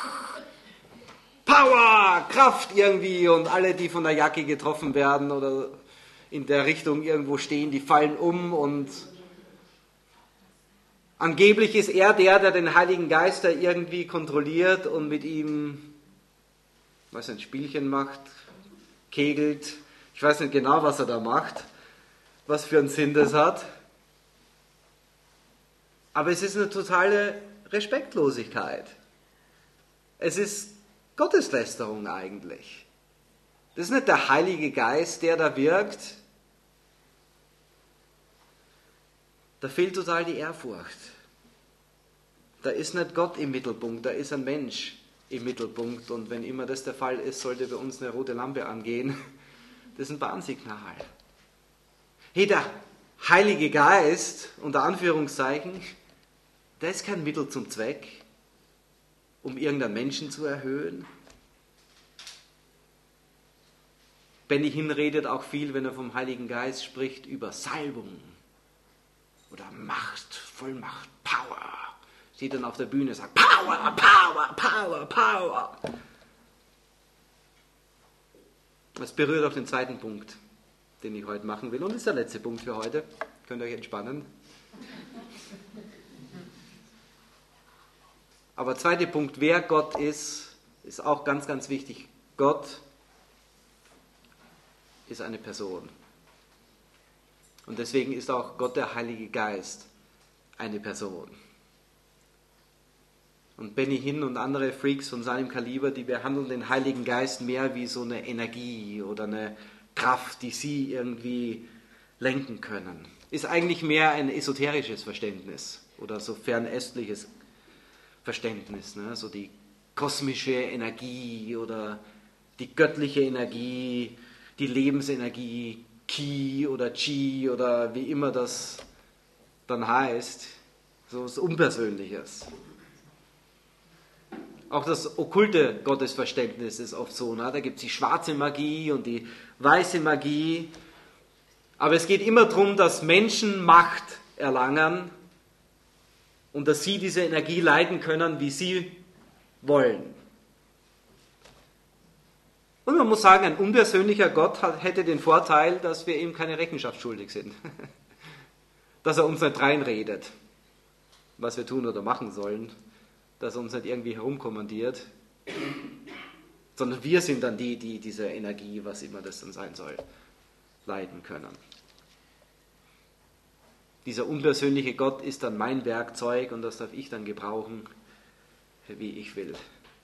Power! Kraft irgendwie und alle, die von der Jacke getroffen werden oder in der Richtung irgendwo stehen, die fallen um und angeblich ist er der, der den Heiligen Geist da irgendwie kontrolliert und mit ihm, weiß nicht, ein Spielchen macht, kegelt. Ich weiß nicht genau, was er da macht, was für einen Sinn das hat. Aber es ist eine totale Respektlosigkeit. Es ist Gotteslästerung eigentlich. Das ist nicht der Heilige Geist, der da wirkt. Da fehlt total die Ehrfurcht. Da ist nicht Gott im Mittelpunkt, da ist ein Mensch im Mittelpunkt. Und wenn immer das der Fall ist, sollte bei uns eine rote Lampe angehen. Das ist ein Warnsignal. Hey, der Heilige Geist, unter Anführungszeichen, der ist kein Mittel zum Zweck, um irgendeinen Menschen zu erhöhen. Benny Hinn redet auch viel, wenn er vom Heiligen Geist spricht, über Salbung oder Macht, Vollmacht, Power. Steht dann auf der Bühne und sagt, Power, Power, Power, Power. Das berührt auch den zweiten Punkt, den ich heute machen will. Und das ist der letzte Punkt für heute. Könnt ihr euch entspannen. Aber zweiter Punkt, wer Gott ist, ist auch ganz, ganz wichtig. Gott ist eine Person. Und deswegen ist auch Gott, der Heilige Geist, eine Person. Und Benny Hinn und andere Freaks von seinem Kaliber, die behandeln den Heiligen Geist mehr wie so eine Energie oder eine Kraft, die sie irgendwie lenken können. Ist eigentlich mehr ein esoterisches Verständnis oder so fernöstliches Verständnis, ne? So die kosmische Energie oder die göttliche Energie, die Lebensenergie, Ki oder Chi oder wie immer das dann heißt, so was Unpersönliches. Auch das okkulte Gottesverständnis ist oft so, ne? Da gibt es die schwarze Magie und die weiße Magie, aber es geht immer darum, dass Menschen Macht erlangen und dass sie diese Energie leiten können, wie sie wollen. Und man muss sagen, ein unpersönlicher Gott hat, hätte den Vorteil, dass wir ihm keine Rechenschaft schuldig sind. Dass er uns nicht reinredet, was wir tun oder machen sollen. Dass er uns nicht irgendwie herumkommandiert. Sondern wir sind dann die, die diese Energie, was immer das dann sein soll, leiten können. Dieser unpersönliche Gott ist dann mein Werkzeug und das darf ich dann gebrauchen, wie ich will.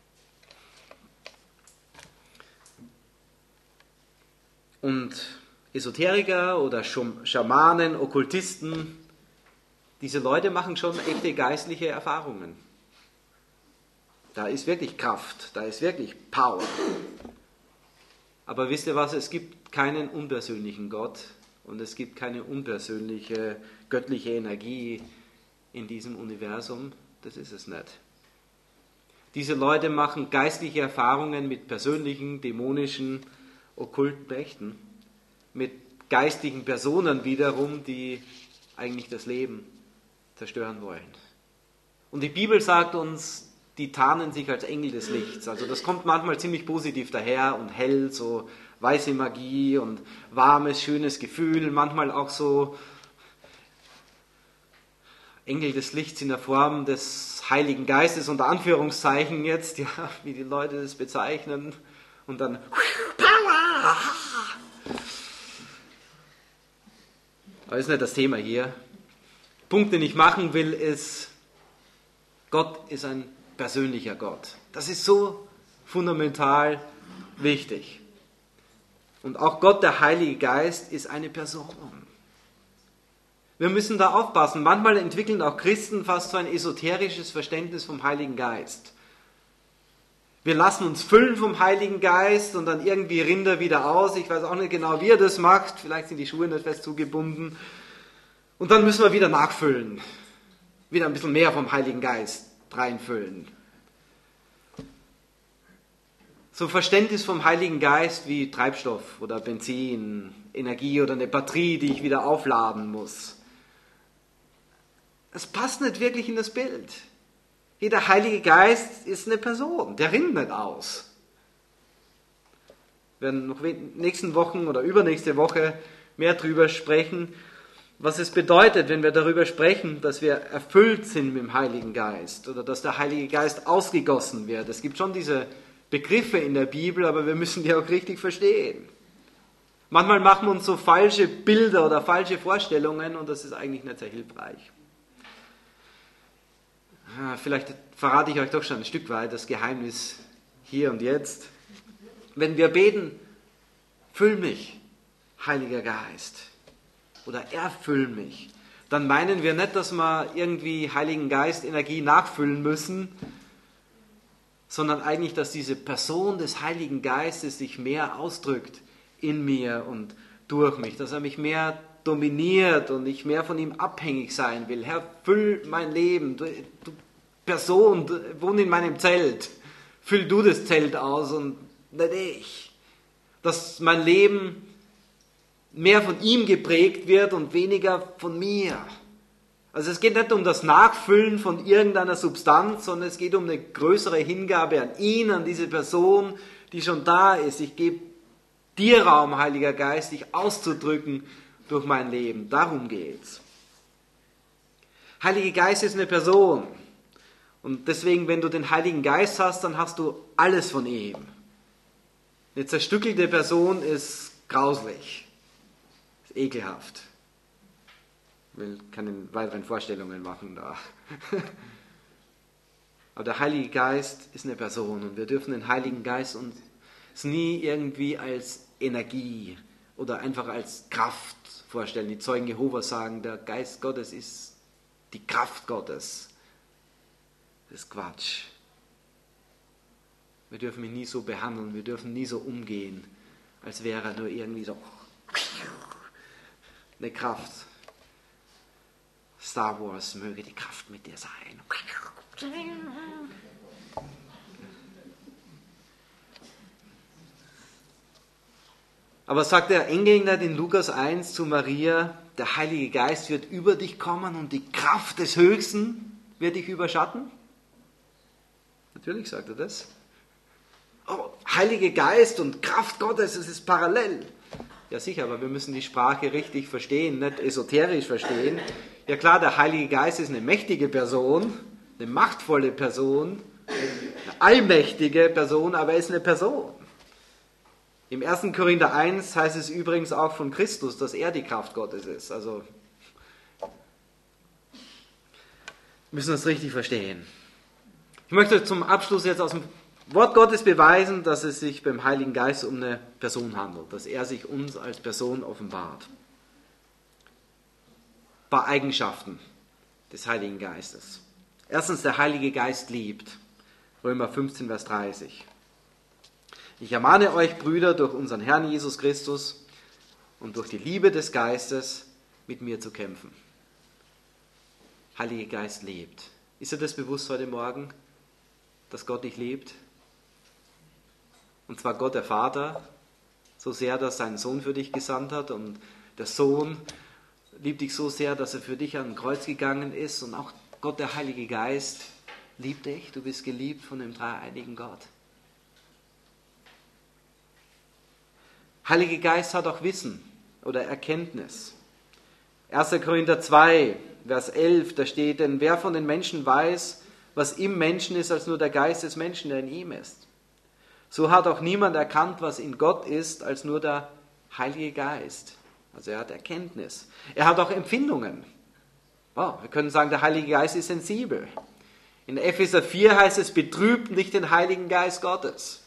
Und Esoteriker oder Schamanen, Okkultisten, diese Leute machen schon echte geistliche Erfahrungen. Da ist wirklich Kraft, da ist wirklich Power. Aber wisst ihr was, es gibt keinen unpersönlichen Gott und es gibt keine unpersönliche göttliche Energie in diesem Universum. Das ist es nicht. Diese Leute machen geistliche Erfahrungen mit persönlichen, dämonischen, okkulten Mächten, mit geistigen Personen wiederum, die eigentlich das Leben zerstören wollen. Und die Bibel sagt uns, die tarnen sich als Engel des Lichts. Also das kommt manchmal ziemlich positiv daher und hell, so weiße Magie und warmes, schönes Gefühl, manchmal auch so Engel des Lichts in der Form des Heiligen Geistes, unter Anführungszeichen jetzt, ja, wie die Leute das bezeichnen, und dann Power! Aber das ist nicht das Thema hier. Der Punkt, den ich machen will, ist, Gott ist ein persönlicher Gott. Das ist so fundamental wichtig. Und auch Gott, der Heilige Geist, ist eine Person. Wir müssen da aufpassen. Manchmal entwickeln auch Christen fast so ein esoterisches Verständnis vom Heiligen Geist. Wir lassen uns füllen vom Heiligen Geist und dann irgendwie rinnt er wieder aus. Ich weiß auch nicht genau, wie er das macht. Vielleicht sind die Schuhe nicht fest zugebunden. Und dann müssen wir wieder nachfüllen. Wieder ein bisschen mehr vom Heiligen Geist reinfüllen. So ein Verständnis vom Heiligen Geist wie Treibstoff oder Benzin, Energie oder eine Batterie, die ich wieder aufladen muss. Es passt nicht wirklich in das Bild. Jeder Heilige Geist ist eine Person, der rinnt nicht aus. Wir werden noch in den nächsten Wochen oder übernächste Woche mehr darüber sprechen, was es bedeutet, wenn wir darüber sprechen, dass wir erfüllt sind mit dem Heiligen Geist oder dass der Heilige Geist ausgegossen wird. Es gibt schon diese Begriffe in der Bibel, aber wir müssen die auch richtig verstehen. Manchmal machen wir uns so falsche Bilder oder falsche Vorstellungen und das ist eigentlich nicht sehr hilfreich. Vielleicht verrate ich euch doch schon ein Stück weit das Geheimnis hier und jetzt. Wenn wir beten, füll mich, Heiliger Geist, oder erfüll mich, dann meinen wir nicht, dass wir irgendwie Heiligen Geist Energie nachfüllen müssen, sondern eigentlich, dass diese Person des Heiligen Geistes sich mehr ausdrückt in mir und durch mich, dass er mich mehr dominiert und ich mehr von ihm abhängig sein will. Herr, füll mein Leben, du, du Person, du, wohn in meinem Zelt, füll du das Zelt aus und nicht ich. Dass mein Leben mehr von ihm geprägt wird und weniger von mir. Also es geht nicht um das Nachfüllen von irgendeiner Substanz, sondern es geht um eine größere Hingabe an ihn, an diese Person, die schon da ist. Ich gebe dir Raum, Heiliger Geist, dich auszudrücken durch mein Leben. Darum geht's. Heiliger Geist ist eine Person. Und deswegen, wenn du den Heiligen Geist hast, dann hast du alles von ihm. Eine zerstückelte Person ist grauslich, ist ekelhaft. Ich will keine weiteren Vorstellungen machen da. Aber der Heilige Geist ist eine Person und wir dürfen den Heiligen Geist uns nie irgendwie als Energie oder einfach als Kraft vorstellen. Die Zeugen Jehovas sagen, der Geist Gottes ist die Kraft Gottes. Das ist Quatsch. Wir dürfen ihn nie so behandeln, wir dürfen nie so umgehen, als wäre er nur irgendwie so eine Kraft. Star Wars, möge die Kraft mit dir sein. Aber sagt der Engel nicht in Lukas eins zu Maria, der Heilige Geist wird über dich kommen und die Kraft des Höchsten wird dich überschatten? Natürlich sagt er das. Oh, Heilige Geist und Kraft Gottes, es ist parallel. Ja sicher, aber wir müssen die Sprache richtig verstehen, nicht esoterisch verstehen. Ja klar, der Heilige Geist ist eine mächtige Person, eine machtvolle Person, eine allmächtige Person, aber er ist eine Person. Im ersten Korinther eins heißt es übrigens auch von Christus, dass er die Kraft Gottes ist. Also müssen wir es richtig verstehen. Ich möchte zum Abschluss jetzt aus dem Wort Gottes beweisen, dass es sich beim Heiligen Geist um eine Person handelt, dass er sich uns als Person offenbart. Ein paar Eigenschaften des Heiligen Geistes. Erstens, der Heilige Geist liebt. Römer fünfzehn, Vers dreißig. Ich ermahne euch, Brüder, durch unseren Herrn Jesus Christus und durch die Liebe des Geistes mit mir zu kämpfen. Heiliger Geist lebt. Ist dir das bewusst heute Morgen, dass Gott dich liebt? Und zwar Gott der Vater, so sehr, dass seinen Sohn für dich gesandt hat. Und der Sohn liebt dich so sehr, dass er für dich an ein Kreuz gegangen ist. Und auch Gott der Heilige Geist liebt dich. Du bist geliebt von dem dreieinigen Gott. Heiliger Geist hat auch Wissen oder Erkenntnis. erster Korinther zwei, Vers elf, da steht, denn wer von den Menschen weiß, was im Menschen ist, als nur der Geist des Menschen, der in ihm ist. So hat auch niemand erkannt, was in Gott ist, als nur der Heilige Geist. Also er hat Erkenntnis. Er hat auch Empfindungen. Wow, wir können sagen, der Heilige Geist ist sensibel. In Epheser vier heißt es, betrübt nicht den Heiligen Geist Gottes.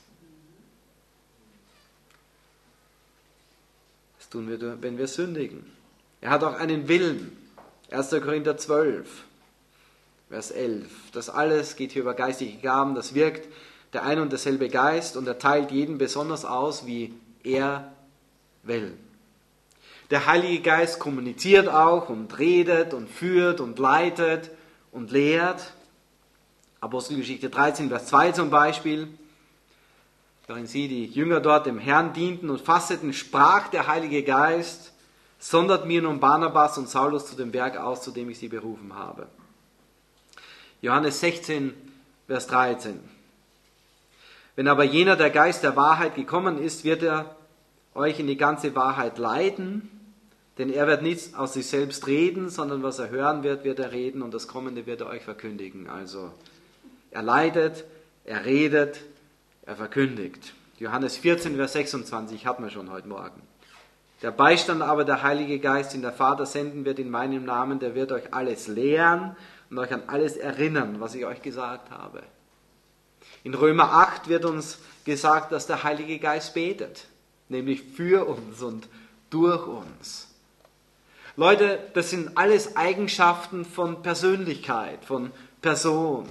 Das tun wir, wenn wir sündigen. Er hat auch einen Willen. erster Korinther zwölf, Vers elf. Das alles geht hier über geistige Gaben, das wirkt der ein und derselbe Geist und er teilt jeden besonders aus, wie er will. Der Heilige Geist kommuniziert auch und redet und führt und leitet und lehrt. Apostelgeschichte dreizehn, Vers zwei zum Beispiel. Während sie, die Jünger dort dem Herrn dienten und fasteten, sprach der Heilige Geist, sondert mir nun Barnabas und Saulus zu dem Werk aus, zu dem ich sie berufen habe. Johannes sechzehn, Vers dreizehn. Wenn aber jener, der Geist der Wahrheit gekommen ist, wird er euch in die ganze Wahrheit leiten, denn er wird nichts aus sich selbst reden, sondern was er hören wird, wird er reden und das Kommende wird er euch verkündigen. Also er leitet, er redet, er verkündigt. Johannes vierzehn, Vers sechsundzwanzig hatten wir schon heute Morgen. Der Beistand aber, der Heilige Geist, den der Vater senden wird in meinem Namen, der wird euch alles lehren und euch an alles erinnern, was ich euch gesagt habe. In Römer acht wird uns gesagt, dass der Heilige Geist betet, nämlich für uns und durch uns. Leute, das sind alles Eigenschaften von Persönlichkeit, von Person.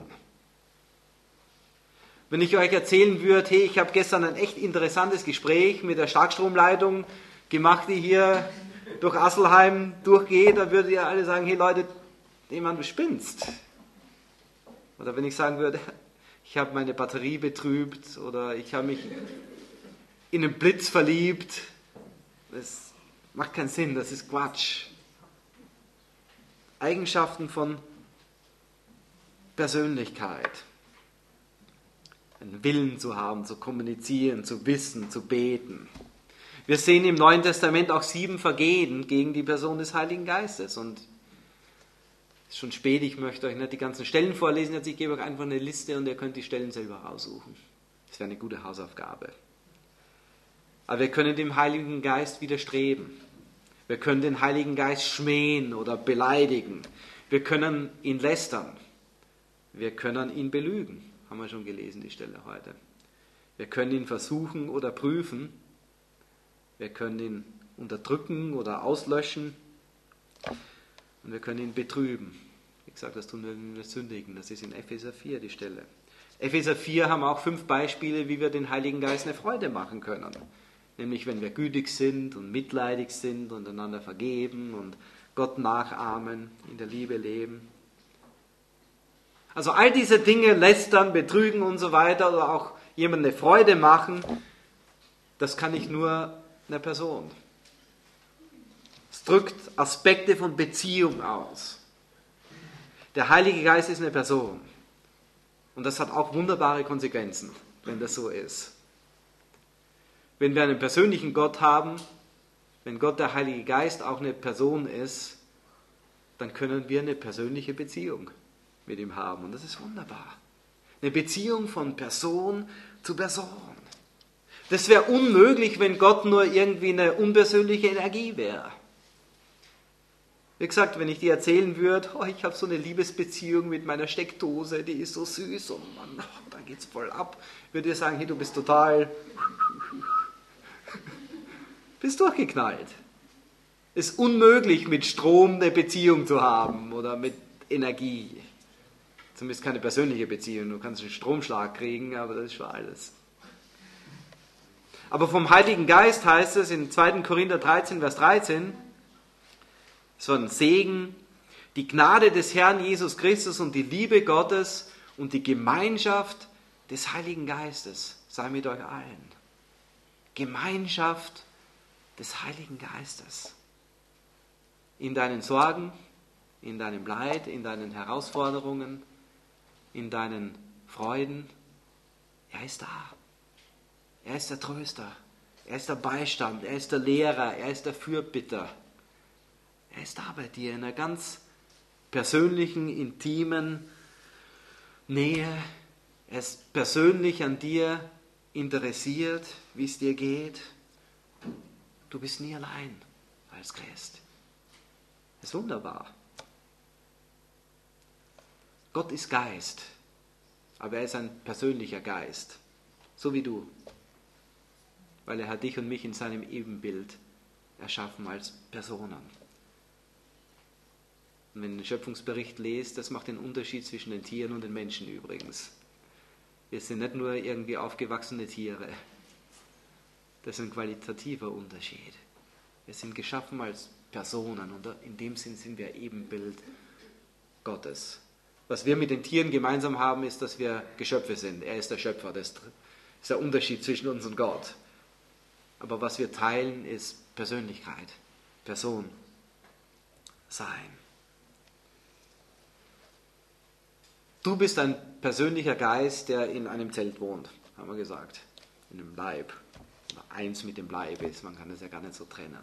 Wenn ich euch erzählen würde, hey, ich habe gestern ein echt interessantes Gespräch mit der Starkstromleitung gemacht, die hier durch Asselheim durchgeht, dann würdet ihr alle sagen, hey Leute, jemand, du spinnst. Oder wenn ich sagen würde, ich habe meine Batterie betrübt oder ich habe mich in einen Blitz verliebt, das macht keinen Sinn, das ist Quatsch. Eigenschaften von Persönlichkeit. Einen Willen zu haben, zu kommunizieren, zu wissen, zu beten. Wir sehen im Neuen Testament auch sieben Vergehen gegen die Person des Heiligen Geistes. Und es ist schon spät, ich möchte euch nicht die ganzen Stellen vorlesen, jetzt ich gebe euch einfach eine Liste und ihr könnt die Stellen selber raussuchen. Das wäre eine gute Hausaufgabe. Aber wir können dem Heiligen Geist widerstreben. Wir können den Heiligen Geist schmähen oder beleidigen. Wir können ihn lästern. Wir können ihn belügen. Haben wir schon gelesen, die Stelle heute. Wir können ihn versuchen oder prüfen. Wir können ihn unterdrücken oder auslöschen. Und wir können ihn betrüben. Wie gesagt, das tun wir, wenn wir sündigen. Das ist in Epheser vier die Stelle. Epheser vier haben auch fünf Beispiele, wie wir den Heiligen Geist eine Freude machen können. Nämlich, wenn wir gütig sind und mitleidig sind und einander vergeben und Gott nachahmen, in der Liebe leben. Also all diese Dinge, lästern, betrügen und so weiter oder auch jemandem eine Freude machen, das kann ich nur einer Person. Es drückt Aspekte von Beziehung aus. Der Heilige Geist ist eine Person. Und das hat auch wunderbare Konsequenzen, wenn das so ist. Wenn wir einen persönlichen Gott haben, wenn Gott der Heilige Geist auch eine Person ist, dann können wir eine persönliche Beziehung mit ihm haben. Und das ist wunderbar. Eine Beziehung von Person zu Person. Das wäre unmöglich, wenn Gott nur irgendwie eine unpersönliche Energie wäre. Wie gesagt, wenn ich dir erzählen würde, oh, ich habe so eine Liebesbeziehung mit meiner Steckdose, die ist so süß und Mann, oh, da geht's voll ab, würde ich sagen, hey, du bist total, bist durchgeknallt. Es ist unmöglich, mit Strom eine Beziehung zu haben oder mit Energie. Zumindest keine persönliche Beziehung. Du kannst einen Stromschlag kriegen, aber das ist schon alles. Aber vom Heiligen Geist heißt es in zweiter Korinther dreizehn, Vers dreizehn, so ein Segen, die Gnade des Herrn Jesus Christus und die Liebe Gottes und die Gemeinschaft des Heiligen Geistes sei mit euch allen. Gemeinschaft des Heiligen Geistes. In deinen Sorgen, in deinem Leid, in deinen Herausforderungen, in deinen Freuden. Er ist da. Er ist der Tröster. Er ist der Beistand. Er ist der Lehrer. Er ist der Fürbitter. Er ist da bei dir in einer ganz persönlichen, intimen Nähe. Er ist persönlich an dir interessiert, wie es dir geht. Du bist nie allein als Christ. Das ist wunderbar. Gott ist Geist, aber er ist ein persönlicher Geist, so wie du. Weil er hat dich und mich in seinem Ebenbild erschaffen als Personen. Und wenn du den Schöpfungsbericht lest, das macht den Unterschied zwischen den Tieren und den Menschen übrigens. Wir sind nicht nur irgendwie aufgewachsene Tiere. Das ist ein qualitativer Unterschied. Wir sind geschaffen als Personen und in dem Sinn sind wir Ebenbild Gottes. Was wir mit den Tieren gemeinsam haben, ist, dass wir Geschöpfe sind. Er ist der Schöpfer. Das ist der Unterschied zwischen uns und Gott. Aber was wir teilen, ist Persönlichkeit, Person, Sein. Du bist ein persönlicher Geist, der in einem Zelt wohnt, haben wir gesagt, in einem Leib. Oder eins mit dem Leib ist, man kann das ja gar nicht so trennen.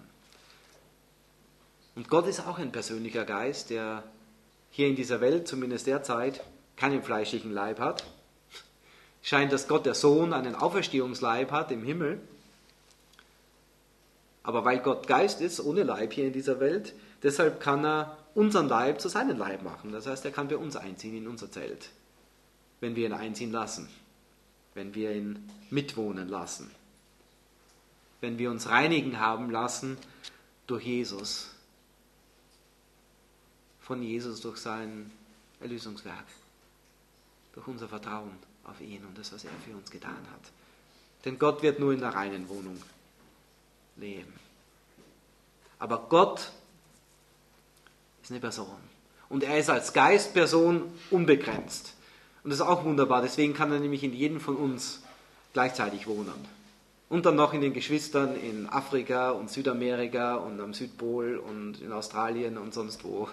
Und Gott ist auch ein persönlicher Geist, der hier in dieser Welt, zumindest derzeit, keinen fleischlichen Leib hat. Es scheint, dass Gott, der Sohn, einen Auferstehungsleib hat im Himmel. Aber weil Gott Geist ist, ohne Leib hier in dieser Welt, deshalb kann er unseren Leib zu seinem Leib machen. Das heißt, er kann bei uns einziehen in unser Zelt, wenn wir ihn einziehen lassen, wenn wir ihn mitwohnen lassen, wenn wir uns reinigen haben lassen durch Jesus, von Jesus durch sein Erlösungswerk, durch unser Vertrauen auf ihn und das, was er für uns getan hat. Denn Gott wird nur in der reinen Wohnung leben. Aber Gott ist eine Person. Und er ist als Geistperson unbegrenzt. Und das ist auch wunderbar. Deswegen kann er nämlich in jedem von uns gleichzeitig wohnen. Und dann noch in den Geschwistern in Afrika und Südamerika und am Südpol und in Australien und sonst wo.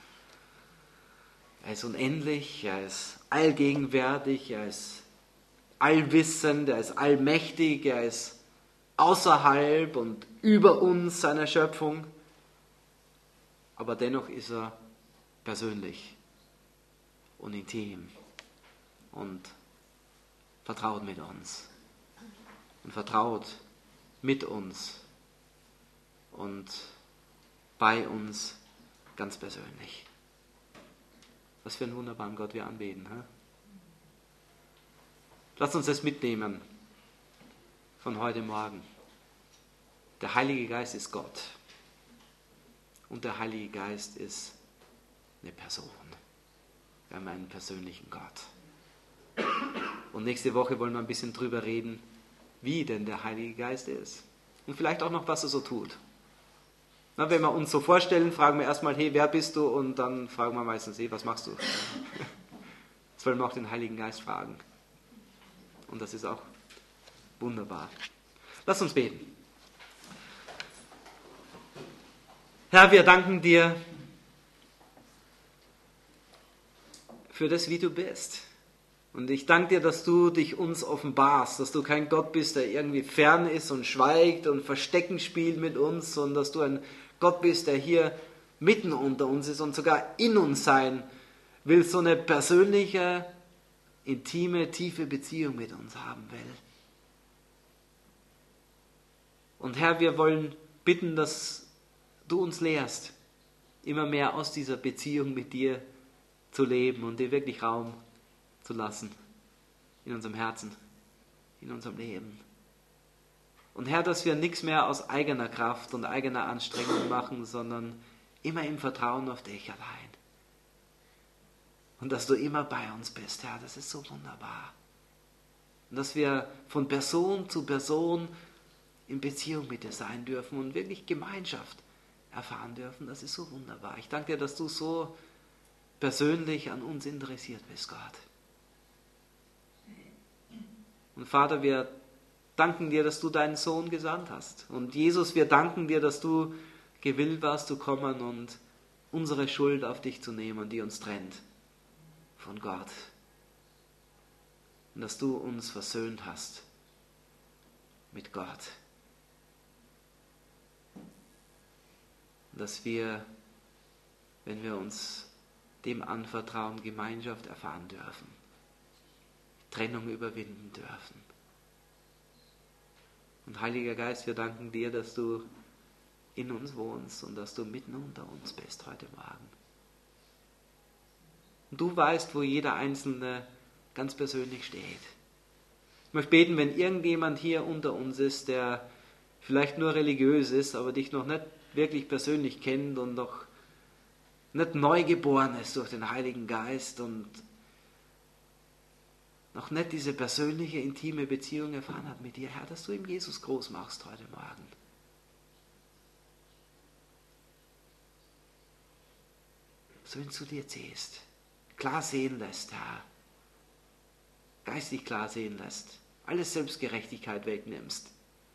Er ist unendlich, er ist allgegenwärtig, er ist allwissend, er ist allmächtig, er ist außerhalb und über uns seiner Schöpfung. Aber dennoch ist er persönlich und intim und vertraut mit uns und vertraut mit uns und bei uns ganz persönlich. Was für einen wunderbaren Gott wir anbeten. He? Lasst uns das mitnehmen von heute Morgen. Der Heilige Geist ist Gott. Und der Heilige Geist ist eine Person. Wir haben einen persönlichen Gott. Und nächste Woche wollen wir ein bisschen drüber reden, wie denn der Heilige Geist ist. Und vielleicht auch noch, was er so tut. Na, wenn wir uns so vorstellen, fragen wir erstmal, hey, wer bist du? Und dann fragen wir meistens, hey, was machst du? Jetzt wollen wir auch den Heiligen Geist fragen. Und das ist auch wunderbar. Lass uns beten. Herr, wir danken dir für das, wie du bist. Und ich danke dir, dass du dich uns offenbarst, dass du kein Gott bist, der irgendwie fern ist und schweigt und Verstecken spielt mit uns, sondern dass du ein Gott bist, der hier mitten unter uns ist und sogar in uns sein will, so eine persönliche, intime, tiefe Beziehung mit uns haben will. Und Herr, wir wollen bitten, dass du uns lehrst, immer mehr aus dieser Beziehung mit dir zu leben und dir wirklich Raum zu lassen in unserem Herzen, in unserem Leben. Und Herr, dass wir nichts mehr aus eigener Kraft und eigener Anstrengung machen, sondern immer im Vertrauen auf dich allein. Und dass du immer bei uns bist, Herr, das ist so wunderbar. Und dass wir von Person zu Person in Beziehung mit dir sein dürfen und wirklich Gemeinschaft erfahren dürfen, das ist so wunderbar. Ich danke dir, dass du so persönlich an uns interessiert bist, Gott. Und Vater, wir danken dir, dass du deinen Sohn gesandt hast. Und Jesus, wir danken dir, dass du gewillt warst zu kommen und unsere Schuld auf dich zu nehmen, die uns trennt von Gott. Und dass du uns versöhnt hast mit Gott. Dass wir, wenn wir uns dem anvertrauen, Gemeinschaft erfahren dürfen, Trennung überwinden dürfen. Und Heiliger Geist, wir danken dir, dass du in uns wohnst und dass du mitten unter uns bist heute Morgen. Und du weißt, wo jeder Einzelne ganz persönlich steht. Ich möchte beten, wenn irgendjemand hier unter uns ist, der vielleicht nur religiös ist, aber dich noch nicht wirklich persönlich kennt und noch nicht neugeboren ist durch den Heiligen Geist und noch nicht diese persönliche, intime Beziehung erfahren hat mit dir, Herr, dass du ihm Jesus groß machst heute Morgen. Dass du ihn zu dir ziehst, klar sehen lässt, Herr, geistig klar sehen lässt, alles Selbstgerechtigkeit wegnimmst.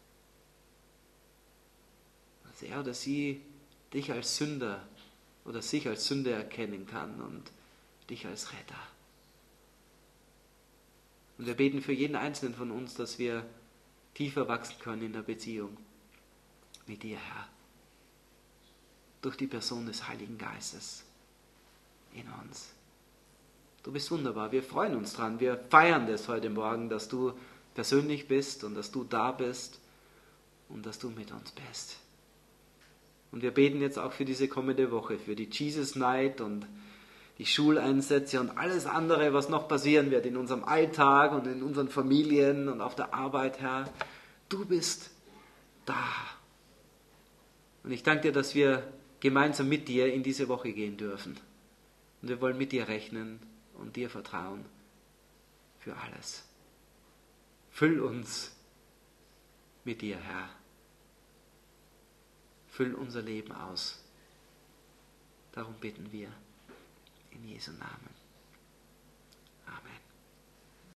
Dass er oder sie dich als Sünder oder sich als Sünder erkennen kann und dich als Retter. Und wir beten für jeden Einzelnen von uns, dass wir tiefer wachsen können in der Beziehung mit dir, Herr. Durch die Person des Heiligen Geistes in uns. Du bist wunderbar. Wir freuen uns dran. Wir feiern das heute Morgen, dass du persönlich bist und dass du da bist und dass du mit uns bist. Und wir beten jetzt auch für diese kommende Woche, für die Jesus Night und die Schuleinsätze und alles andere, was noch passieren wird in unserem Alltag und in unseren Familien und auf der Arbeit, Herr. Du bist da. Und ich danke dir, dass wir gemeinsam mit dir in diese Woche gehen dürfen. Und wir wollen mit dir rechnen und dir vertrauen für alles. Füll uns mit dir, Herr. Füll unser Leben aus. Darum bitten wir in Jesu Namen. Amen.